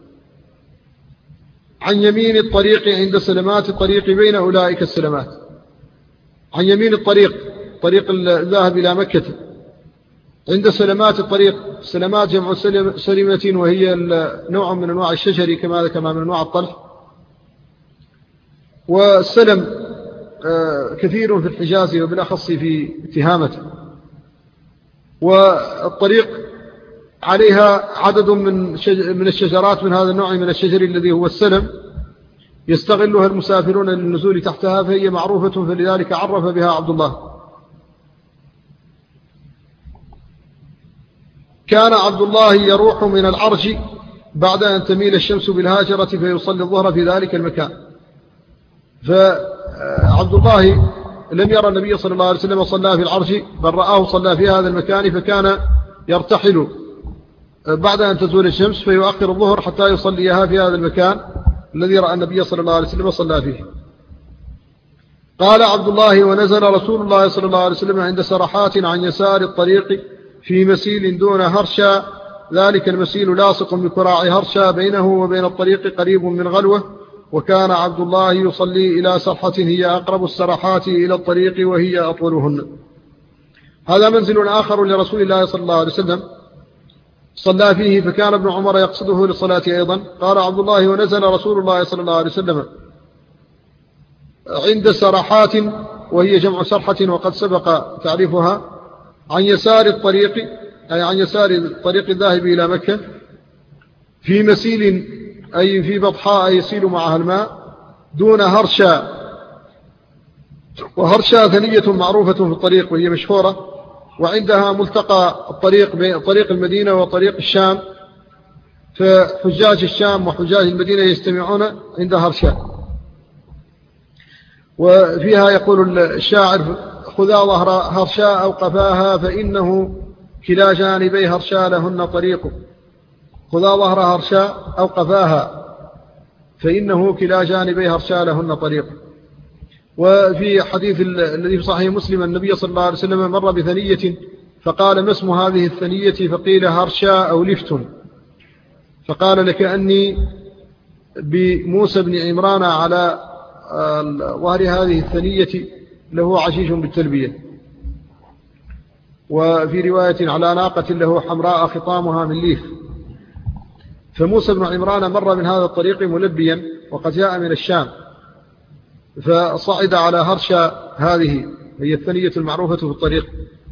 عن يمين الطريق عند سلمات الطريق بين أولئك السلمات. عن يمين الطريق، طريق الذاهب إلى مكة، عند سلمات الطريق. سلمات جمع سلمة، وهي نوع من أنواع الشجر كما من أنواع الطلح. والسلم كثير في الحجاز وبالأخص في تهامة. والطريق عليها عدد من الشجرات من هذا النوع من الشجر الذي هو السلم، يستغلها المسافرون للنزول تحتها، فهي معروفة، فلذلك عرف بها عبد الله. كان عبد الله يروح من العرش بعد أن تميل الشمس بالهاجرة فيصلي الظهر في ذلك المكان. فعبد الله لم يرى النبي صلى الله عليه وسلم صلى في العرش، بل رآه صلى في هذا المكان، فكان يرتحل بعد أن تزول الشمس فيؤخر الظهر حتى يصليها في هذا المكان الذي رأى النبي صلى الله عليه وسلم صلى فيه. قال عبد الله ونزل رسول الله صلى الله عليه وسلم عند سرحات عن يسار الطريق في مسيل دون هرشا، ذلك المسيل لاصق بكراع هرشا بينه وبين الطريق قريب من غلوة، وكان عبد الله يصلي إلى سرحة هي أقرب السرحات إلى الطريق وهي أطولهن. هذا منزل آخر لرسول الله صلى الله عليه وسلم صلى فيه، فكان ابن عمر يقصده للصلاة أيضا. قال عبد الله ونزل رسول الله صلى الله عليه وسلم عند سرحات، وهي جمع سرحة وقد سبق تعريفها، عن يسار الطريق، أي عن يسار الطريق الذاهب إلى مكة، في مسيل أي في بطحاء يسيل معها الماء، دون هرشا. وهرشا ثنية معروفة في الطريق وهي مشهورة، وعندها ملتقى الطريق بين طريق المدينة وطريق الشام، فحجاج الشام وحجاج المدينة يجتمعون عند هرشا. وفيها يقول الشاعر خذا ظهر هرشاء أو قفاها، فإنه كلا جانبي هرشاء لهن طريق. خذا ظهر هرشاء أو قفاها فإنه كلا جانبي هرشاء لهن طريق. وفي حديث الذي في صحيح مسلم النبي صلى الله عليه وسلم مر بثنية فقال: ما اسم هذه الثنية؟ فقيل: هرشاء أو لفت. فقال: لكأني بموسى بن عمران على ظهر هذه الثنية له عشيش بالتلبية. وفي رواية: على ناقة له حمراء خطامها من ليف. فموسى بن عمران مر من هذا الطريق ملبيا وقد جاء من الشام، فصعد على هرشا، هذه هي الثنية المعروفة في الطريق،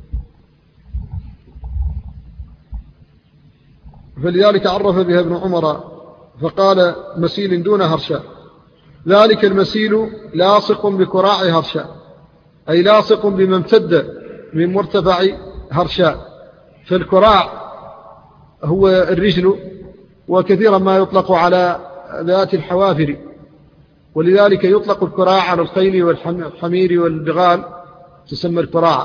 فلذلك عرف بها ابن عمر فقال: مسيل دون هرشا. ذلك المسيل لاصق بكراع هرشا، أي لاصق بما امتد من مرتفع هرشا. فالكراع هو الرجل، وكثيرا ما يطلق على ذات الحوافر، ولذلك يطلق الكراع على الخيل والحمير والبغال، تسمى الكراع.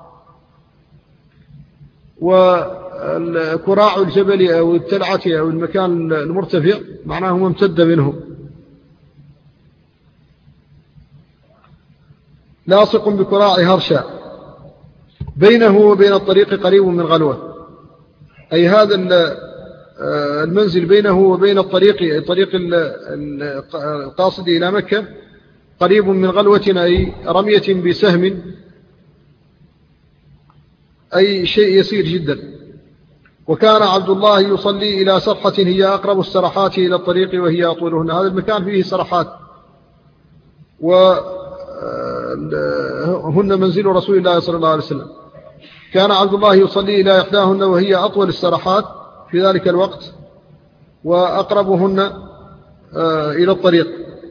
وكراع الجبل أو التلعة أو المكان المرتفع معناه ممتد منه. لاصق بكراع هرشا بينه وبين الطريق قريب من غلوة، أي هذا المنزل بينه وبين الطريق، أي طريق القاصد إلى مكة، قريب من غلوة، أي رمية بسهم، أي شيء يسير جدا. وكان عبد الله يصلي إلى سرحة هي أقرب السرحات إلى الطريق وهي أطولهن. هذا المكان فيه سرحات، وهن منزل رسول الله صلى الله عليه وسلم. كان عبد الله يصلي إلى إحداهن وهي أطول السرحات في ذلك الوقت، وأقربهن إلى الطريق.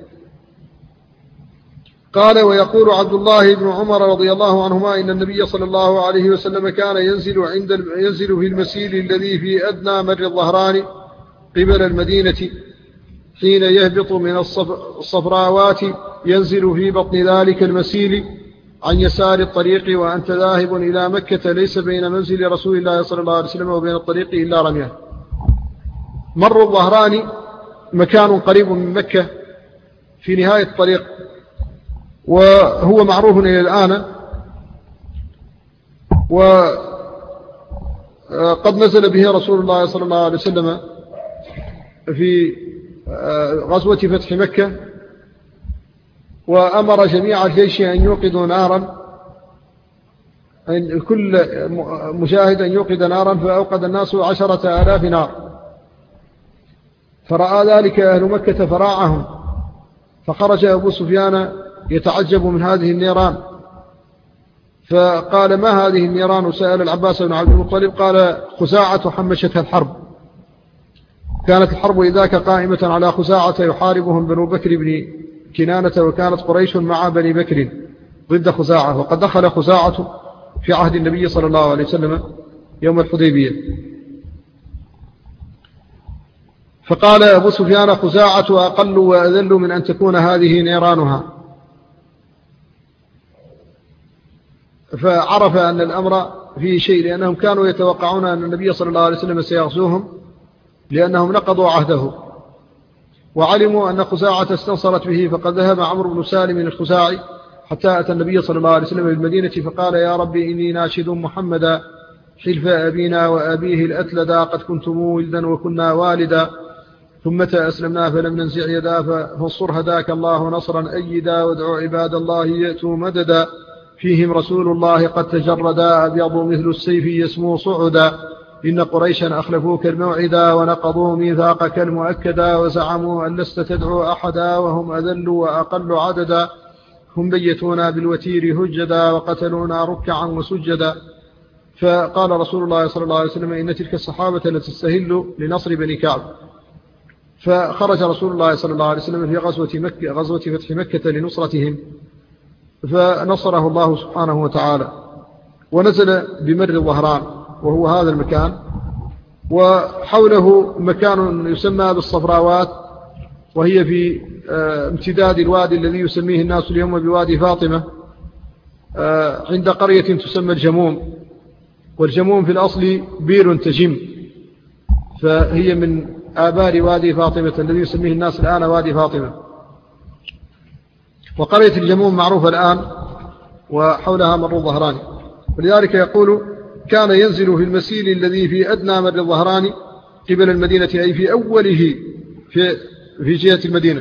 قال: ويقول عبد الله بن عمر رضي الله عنهما: إن النبي صلى الله عليه وسلم كان ينزل في المسيل الذي في أدنى مر الظهران قبل المدينة، حين يهبط من الصفراوات ينزل في بطن ذلك المسيل عن يسار الطريق، وأنت ذاهب إلى مكة ليس بين منزل رسول الله صلى الله عليه وسلم وبين الطريق إلا رميان. مر الظهران مكان قريب من مكة في نهاية الطريق، وهو معروف إلى الآن، وقد نزل به رسول الله صلى الله عليه وسلم في غزوة فتح مكة، وأمر جميع الجيش أن يوقدوا نارا، كل مجاهد أن يوقد نارا، فأوقد الناس 10,000 نار. فرأى ذلك أهل مكة فراعهم، فخرج أبو سفيان يتعجب من هذه النيران، فقال: ما هذه النيران؟ وسأل العباس بن عبد المطلب، قال: خزاعة حمشتها الحرب. كانت الحرب إذاك قائمة على خزاعة يحاربهم بنو بكر بن كنانة، وكانت قريش مع بني بكر ضد خزاعة، وقد دخل خزاعة في عهد النبي صلى الله عليه وسلم يوم الحديبية. فقال أبو سفيان: خزاعة أقل وأذل من أن تكون هذه نيرانها. فعرف أن الأمر فيه شيء، لأنهم كانوا يتوقعون أن النبي صلى الله عليه وسلم سيغزوهم، لأنهم نقضوا عهده، وعلموا أن خزاعة استنصرت به. فقد ذهب عمرو بن سالم الخزاعي حتى أتى النبي صلى الله عليه وسلم بالمدينة، فقال: يا ربي إني ناشد محمدا حلف أبينا وأبيه الأتلدا، قد كنتم ولدا وكنا والدا، ثم أسلمنا فلم ننزع يدا، فانصر هداك الله نصرا أيدا، وادعوا عباد الله يأتوا مددا، فيهم رسول الله قد تجردا، أبيض مثل السيف يسمو صعدا، إن قريشا أخلفوك الموعدا، ونقضوا ميثاقك المؤكدا، وزعموا أن لست تدعو أحدا، وهم أذل وأقل عددا، هم بيتونا بالوتير هجدا، وقتلونا ركعا وسجدا. فقال رسول الله صلى الله عليه وسلم: إن تلك الصحابة لتستهل لنصر بني كعب. فخرج رسول الله صلى الله عليه وسلم في غزوة فتح مكة لنصرتهم، فنصره الله سبحانه وتعالى، ونزل بمر الظهران، وهو هذا المكان، وحوله مكان يسمى بالصفراوات، وهي في امتداد الوادي الذي يسميه الناس اليوم بوادي فاطمة، عند قرية تسمى الجموم. والجموم في الأصل بير تجم، فهي من آبار وادي فاطمة الذي يسميه الناس الآن وادي فاطمة. وقرية الجموم معروفة الآن وحولها مر الظهراني، ولذلك يقول كان ينزل في المسيل الذي في أدنى مر الظهراني قبل المدينة، أي في أوله في جهة المدينة،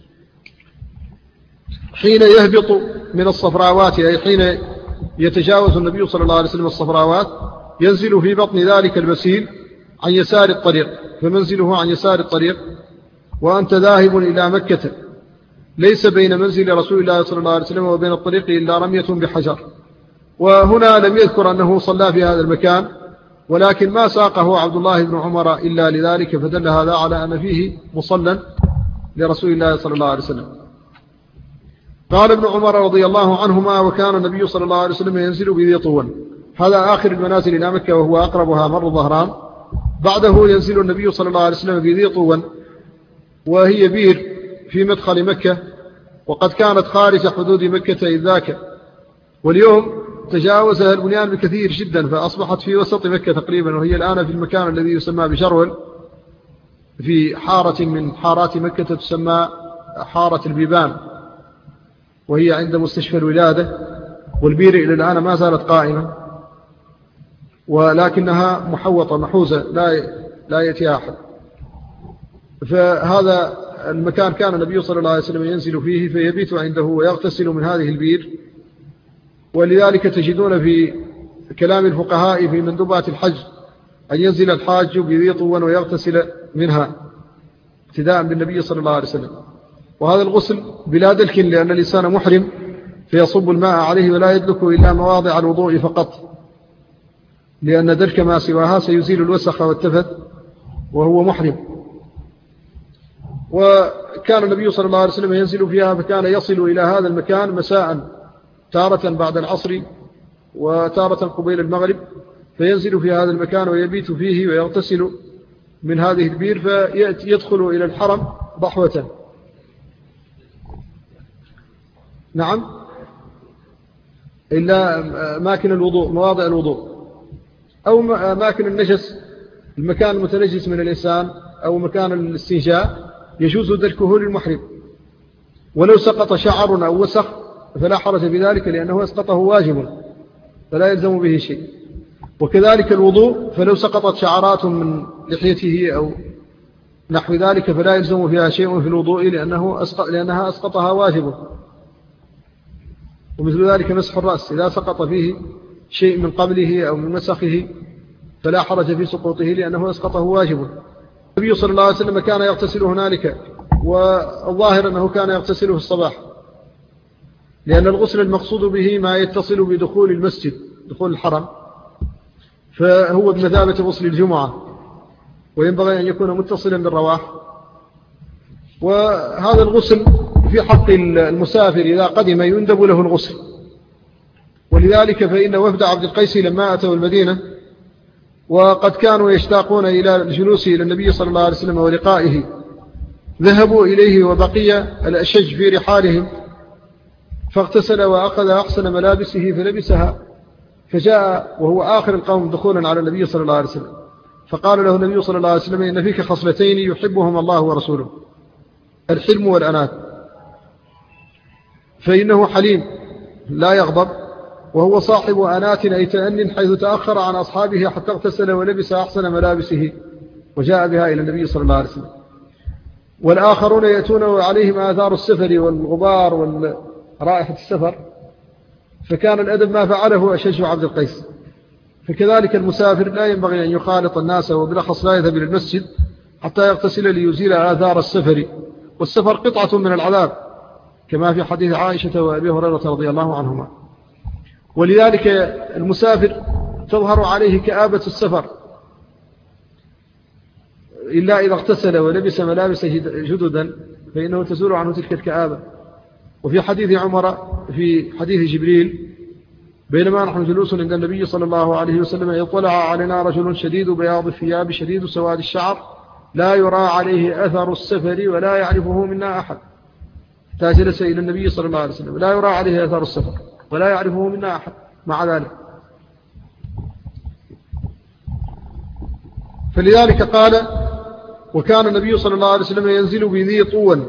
حين يهبط من الصفراوات، أي حين يتجاوز النبي صلى الله عليه وسلم الصفراوات، ينزل في بطن ذلك المسيل عن يسار الطريق، فمنزله عن يسار الطريق، وأنت ذاهب إلى مكة، ليس بين منزل رسول الله صلى الله عليه وسلم وبين الطريق إلا رمية بحجر. وهنا لم يذكر أنه صلى في هذا المكان، ولكن ما ساقه عبد الله بن عمر إلا لذلك، فدل هذا على أن فيه مصلى لرسول الله صلى الله عليه وسلم. قال ابن عمر رضي الله عنهما: وكان النبي صلى الله عليه وسلم ينزل بذي طوى، هذا آخر المنازل إلى مكة وهو أقربها مر الظهران. بعده ينزل النبي صلى الله عليه وسلم بذي طوى، وهي بير في مدخل مكة، وقد كانت خارج حدود مكة إذ ذاك، واليوم تجاوزها البنيان بكثير جدا، فأصبحت في وسط مكة تقريبا، وهي الآن في المكان الذي يسمى بشرول، في حارة من حارات مكة تسمى حارة البيبان، وهي عند مستشفى الولادة، والبير إلى الآن ما زالت قائمة، ولكنها محوطة محوزة لا يأتيها أحد. فهذا المكان كان النبي صلى الله عليه وسلم ينزل فيه، فيبيت عنده ويغتسل من هذه البير. ولذلك تجدون في كلام الفقهاء في مندوبات الحج أن ينزل الحاج بذي طوى ويغتسل منها ابتداء بالنبي صلى الله عليه وسلم. وهذا الغسل بلا دلك، لأن الإنسان محرم فيصب الماء عليه ولا يدلك إلا مواضع الوضوء فقط، لأن دلك ما سواها سيزيل الوسخ والتفت وهو محرم. وكان النبي صلى الله عليه وسلم ينزل فيها، فكان يصل إلى هذا المكان مساء، تارة بعد العصر وتارة قبيل المغرب، فينزل في هذا المكان ويبيت فيه ويغتسل من هذه البير، فيدخل إلى الحرم ضحوة. نعم، إلا أماكن الوضوء، مواضع الوضوء، أو أماكن النجس، المكان المتنجس من الإنسان، أو مكان الاستنجاء يجوز دلكه للمحرم، ولو سقط شعر أو وسخ فلا حرج بذلك، لأنه اسقطه واجب فلا يلزم به شيء. وكذلك الوضوء، فلو سقطت شعرات من لحيته أو نحو ذلك فلا يلزم فيها شيء في الوضوء، لأنها أسقطها واجب. ومثل ذلك مسح الرأس، إذا سقط فيه شيء من قبله أو من مسخه فلا حرج في سقوطه، لأنه أسقطه واجب. النبي صلى الله عليه وسلم كان يغتسل هنالك، والظاهر أنه كان يغتسل في الصباح، لأن الغسل المقصود به ما يتصل بدخول المسجد، دخول الحرم، فهو بمثابة غسل الجمعة، وينبغي أن يكون متصلا بالرواح. وهذا الغسل في حق المسافر إذا قدم يندب له الغسل، ولذلك فإن وفد عبد القيس لما أتوا المدينة وقد كانوا يشتاقون إلى الجلوس إلى النبي صلى الله عليه وسلم ولقائه، ذهبوا إليه وبقي الأشج في رحالهم، فاغتسل وأخذ أحسن ملابسه فلبسها، فجاء وهو آخر القوم دخولا على النبي صلى الله عليه وسلم، فقال له النبي صلى الله عليه وسلم: إن فيك خصلتين يحبهما الله ورسوله، الحلم والأنات، فإنه حليم لا يغضب، وهو صاحب أنات أي تأن، حيث تأخر عن أصحابه حتى اغتسل ولبس أحسن ملابسه وجاء بها إلى النبي صلى الله عليه وسلم. والآخرون يأتون وعليهم آثار السفر والغبار ورائحة السفر، فكان الأدب ما فعله أشج عبد القيس. فكذلك المسافر لا ينبغي أن يخالط الناس، وبالأخص لا يذهب إلى المسجد حتى يغتسل ليزيل آثار السفر، والسفر قطعة من العذاب، كما في حديث عائشة وأبي هريرة رضي الله عنهما. ولذلك المسافر تظهر عليه كآبة السفر إلا إذا اغتسل ولبس ملابس جددا، فإنه تزول عنه تلك الكآبة. وفي حديث عمر في حديث جبريل: بينما نحن جلوس عند النبي صلى الله عليه وسلم اطلع علينا رجل شديد بياض الثياب شديد سواد الشعر، لا يرى عليه أثر السفر ولا يعرفه منا أحد. جلس إلى النبي صلى الله عليه وسلم لا يرى عليه أثر السفر ولا يعرفه منا أحد، مع ذلك فلذلك قال: وكان النبي صلى الله عليه وسلم ينزل بذي طوى.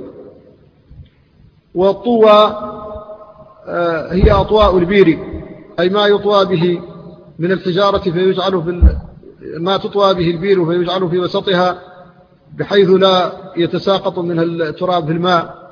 والطوى هي أطواء البير، أي ما يطوى به من الحجارة فيجعل ما تطوى به البير فيجعل في وسطها بحيث لا يتساقط منها التراب في الماء.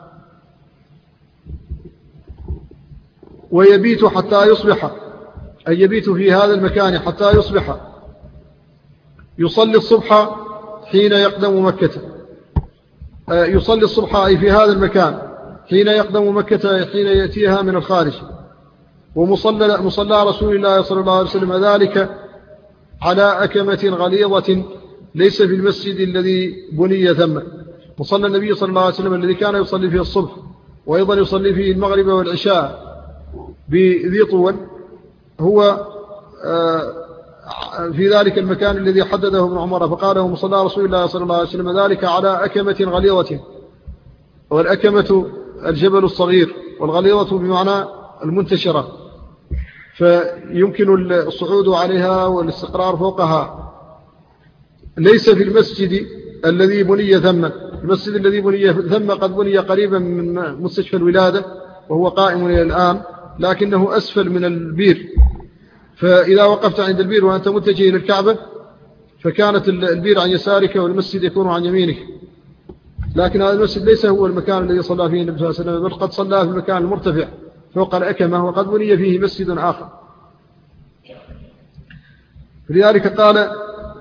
ويبيت حتى يصبح، أي يبيت في هذا المكان حتى يصبح. يصلي الصبح حين يقدم مكة، يصلي الصبح أي في هذا المكان حين يقدم مكة، حين يأتيها من الخارج. ومصلى رسول الله صلى الله عليه وسلم ذلك على أكمة غليظة ليس في المسجد الذي بني ثم. مصلى النبي صلى الله عليه وسلم الذي كان يصلي فيه الصبح وأيضا يصلي فيه المغرب والعشاء بذي طول هو في ذلك المكان الذي حدده ابن عمر، فقال: ومصلى رسول الله صلى الله عليه وسلم ذلك على أكمة غليظة. والأكمة الجبل الصغير، والغليظة بمعنى المنتشرة، فيمكن الصعود عليها والاستقرار فوقها. ليس في المسجد الذي بني ثم. المسجد الذي بني ثم قد بني قريبا من مستشفى الولادة وهو قائم إلى الآن، لكنه أسفل من البير. فإذا وقفت عند البير وأنت متجه إلى الكعبة فكانت البير عن يسارك والمسجد يكون عن يمينك. لكن هذا المسجد ليس هو المكان الذي صلى فيه النبي صلى الله عليه وسلم، بل قد صلى في المكان المرتفع فوق الأكمة، وقد بني فيه مسجد آخر. لذلك قال: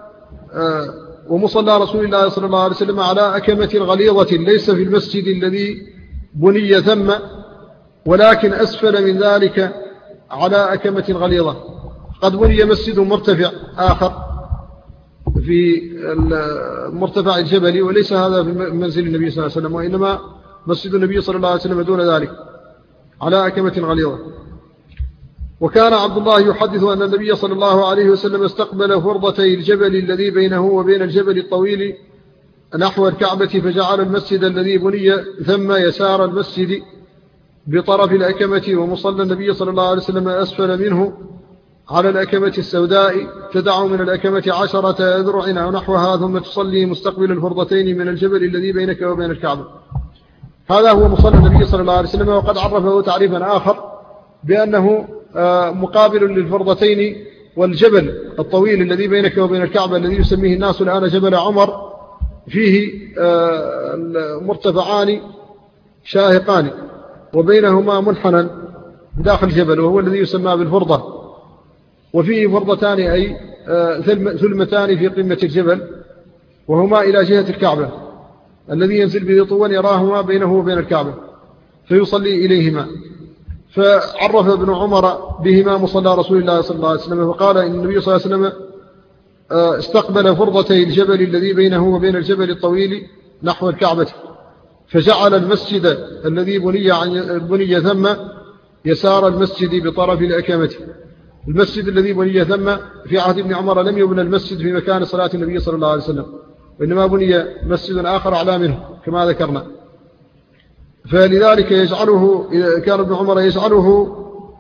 ومصلى رسول الله صلى الله عليه وسلم على أكمة غليظة ليس في المسجد الذي بني ثم، ولكن أسفل من ذلك على أكمة غليظة. قد بني مسجد مرتفع آخر في مرتفع الجبل، وليس هذا في منزل النبي صلى الله عليه وسلم، وإنما مسجد النبي صلى الله عليه وسلم دون ذلك على أكمة غليظة. وكان عبد الله يحدث أن النبي صلى الله عليه وسلم استقبل فرضتي الجبل الذي بينه وبين الجبل الطويل نحو الكعبة، فجعل المسجد الذي بني ثم يسار المسجد بطرف الأكمة، ومصلى النبي صلى الله عليه وسلم أسفل منه على الأكمة السوداء، تدع من الأكمة 10 أذرع أو نحوها، ثم تصلي مستقبل الفرضتين من الجبل الذي بينك وبين الكعبة. هذا هو مصلى النبي صلى الله عليه وسلم. وقد عرفه تعريفا آخر بأنه مقابل للفرضتين والجبل الطويل الذي بينك وبين الكعبة الذي يسميه الناس الآن جبل عمر، فيه مرتفعان شاهقان وبينهما منحنى داخل الجبل، وهو الذي يسمى بالفرضة. وفيه فرضتان أي ثلمتان في قمة الجبل، وهما إلى جهة الكعبة. الذي ينزل بذي طوى يراهما بينه وبين الكعبة فيصلي إليهما. فعرف ابن عمر بهما مصلى رسول الله صلى الله عليه وسلم، فقال إن النبي صلى الله عليه وسلم استقبل فرضتي الجبل الذي بينه وبين الجبل الطويل نحو الكعبة، فجعل المسجد الذي بني ثم يسار المسجد بطرف الأكمة. المسجد الذي بني ثم في عهد ابن عمر لم يبنى المسجد في مكان صلاة النبي صلى الله عليه وسلم، وإنما بني مسجد آخر أعلى منه كما ذكرنا. فلذلك يجعله، كان ابن عمر يجعله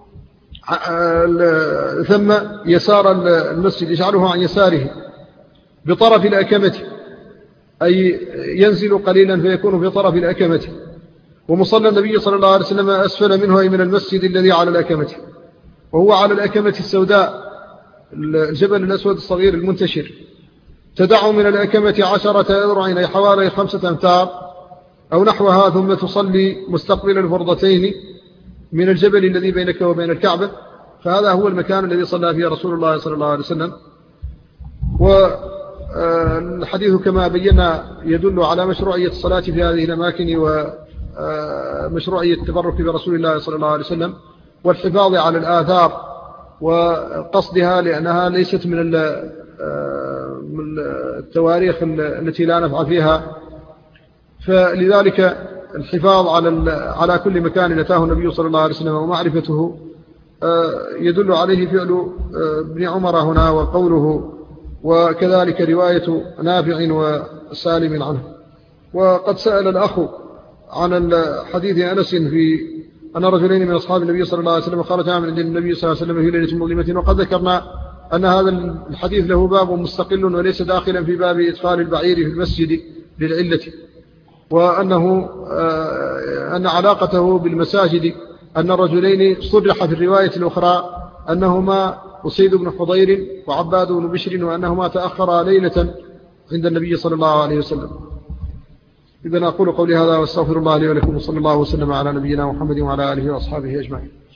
ثم يسار المسجد، يجعله عن يساره بطرف الأكمة، أي ينزل قليلا فيكون في طرف الأكمة. ومصلى النبي صلى الله عليه وسلم أسفل منه أي من المسجد الذي على الأكمة، وهو على الأكمة السوداء الجبل الأسود الصغير المنتشر. تدع من الأكمة 10 أذرع أي حوالي 5 أمتار أو نحوها، ثم تصلي مستقبل الفرضتين من الجبل الذي بينك وبين الكعبة. فهذا هو المكان الذي صلى فيه رسول الله صلى الله عليه وسلم. والحديث كما بينا يدل على مشروعية الصلاة في هذه الأماكن ومشروعية التبرك برسول الله صلى الله عليه وسلم، والحفاظ على الآثار وقصدها، لأنها ليست من التواريخ التي لا نفع فيها. فلذلك الحفاظ على كل مكان أتاه النبي صلى الله عليه وسلم ومعرفته يدل عليه فعل ابن عمر هنا وقوله، وكذلك رواية نافع وسالم عنه. وقد سأل الأخ عن حديث أنس في أن رجلين من أصحاب النبي صلى الله عليه وسلم خرجا من عند النبي صلى الله عليه وسلم في ليلة مظلمة، وقد ذكرنا أن هذا الحديث له باب مستقل وليس داخلا في باب إدخال البعير في المسجد للعلة، وأنه أن علاقته بالمساجد أن الرجلين صرح في الرواية الأخرى أنهما أسيد بن حضير وعباد بن بشر، وأنهما تأخرا ليلة عند النبي صلى الله عليه وسلم. إذن أقول قولي هذا واستغفر الله لي ولكم، وصلى الله وسلم على نبينا محمد وعلى آله وأصحابه أجمعين.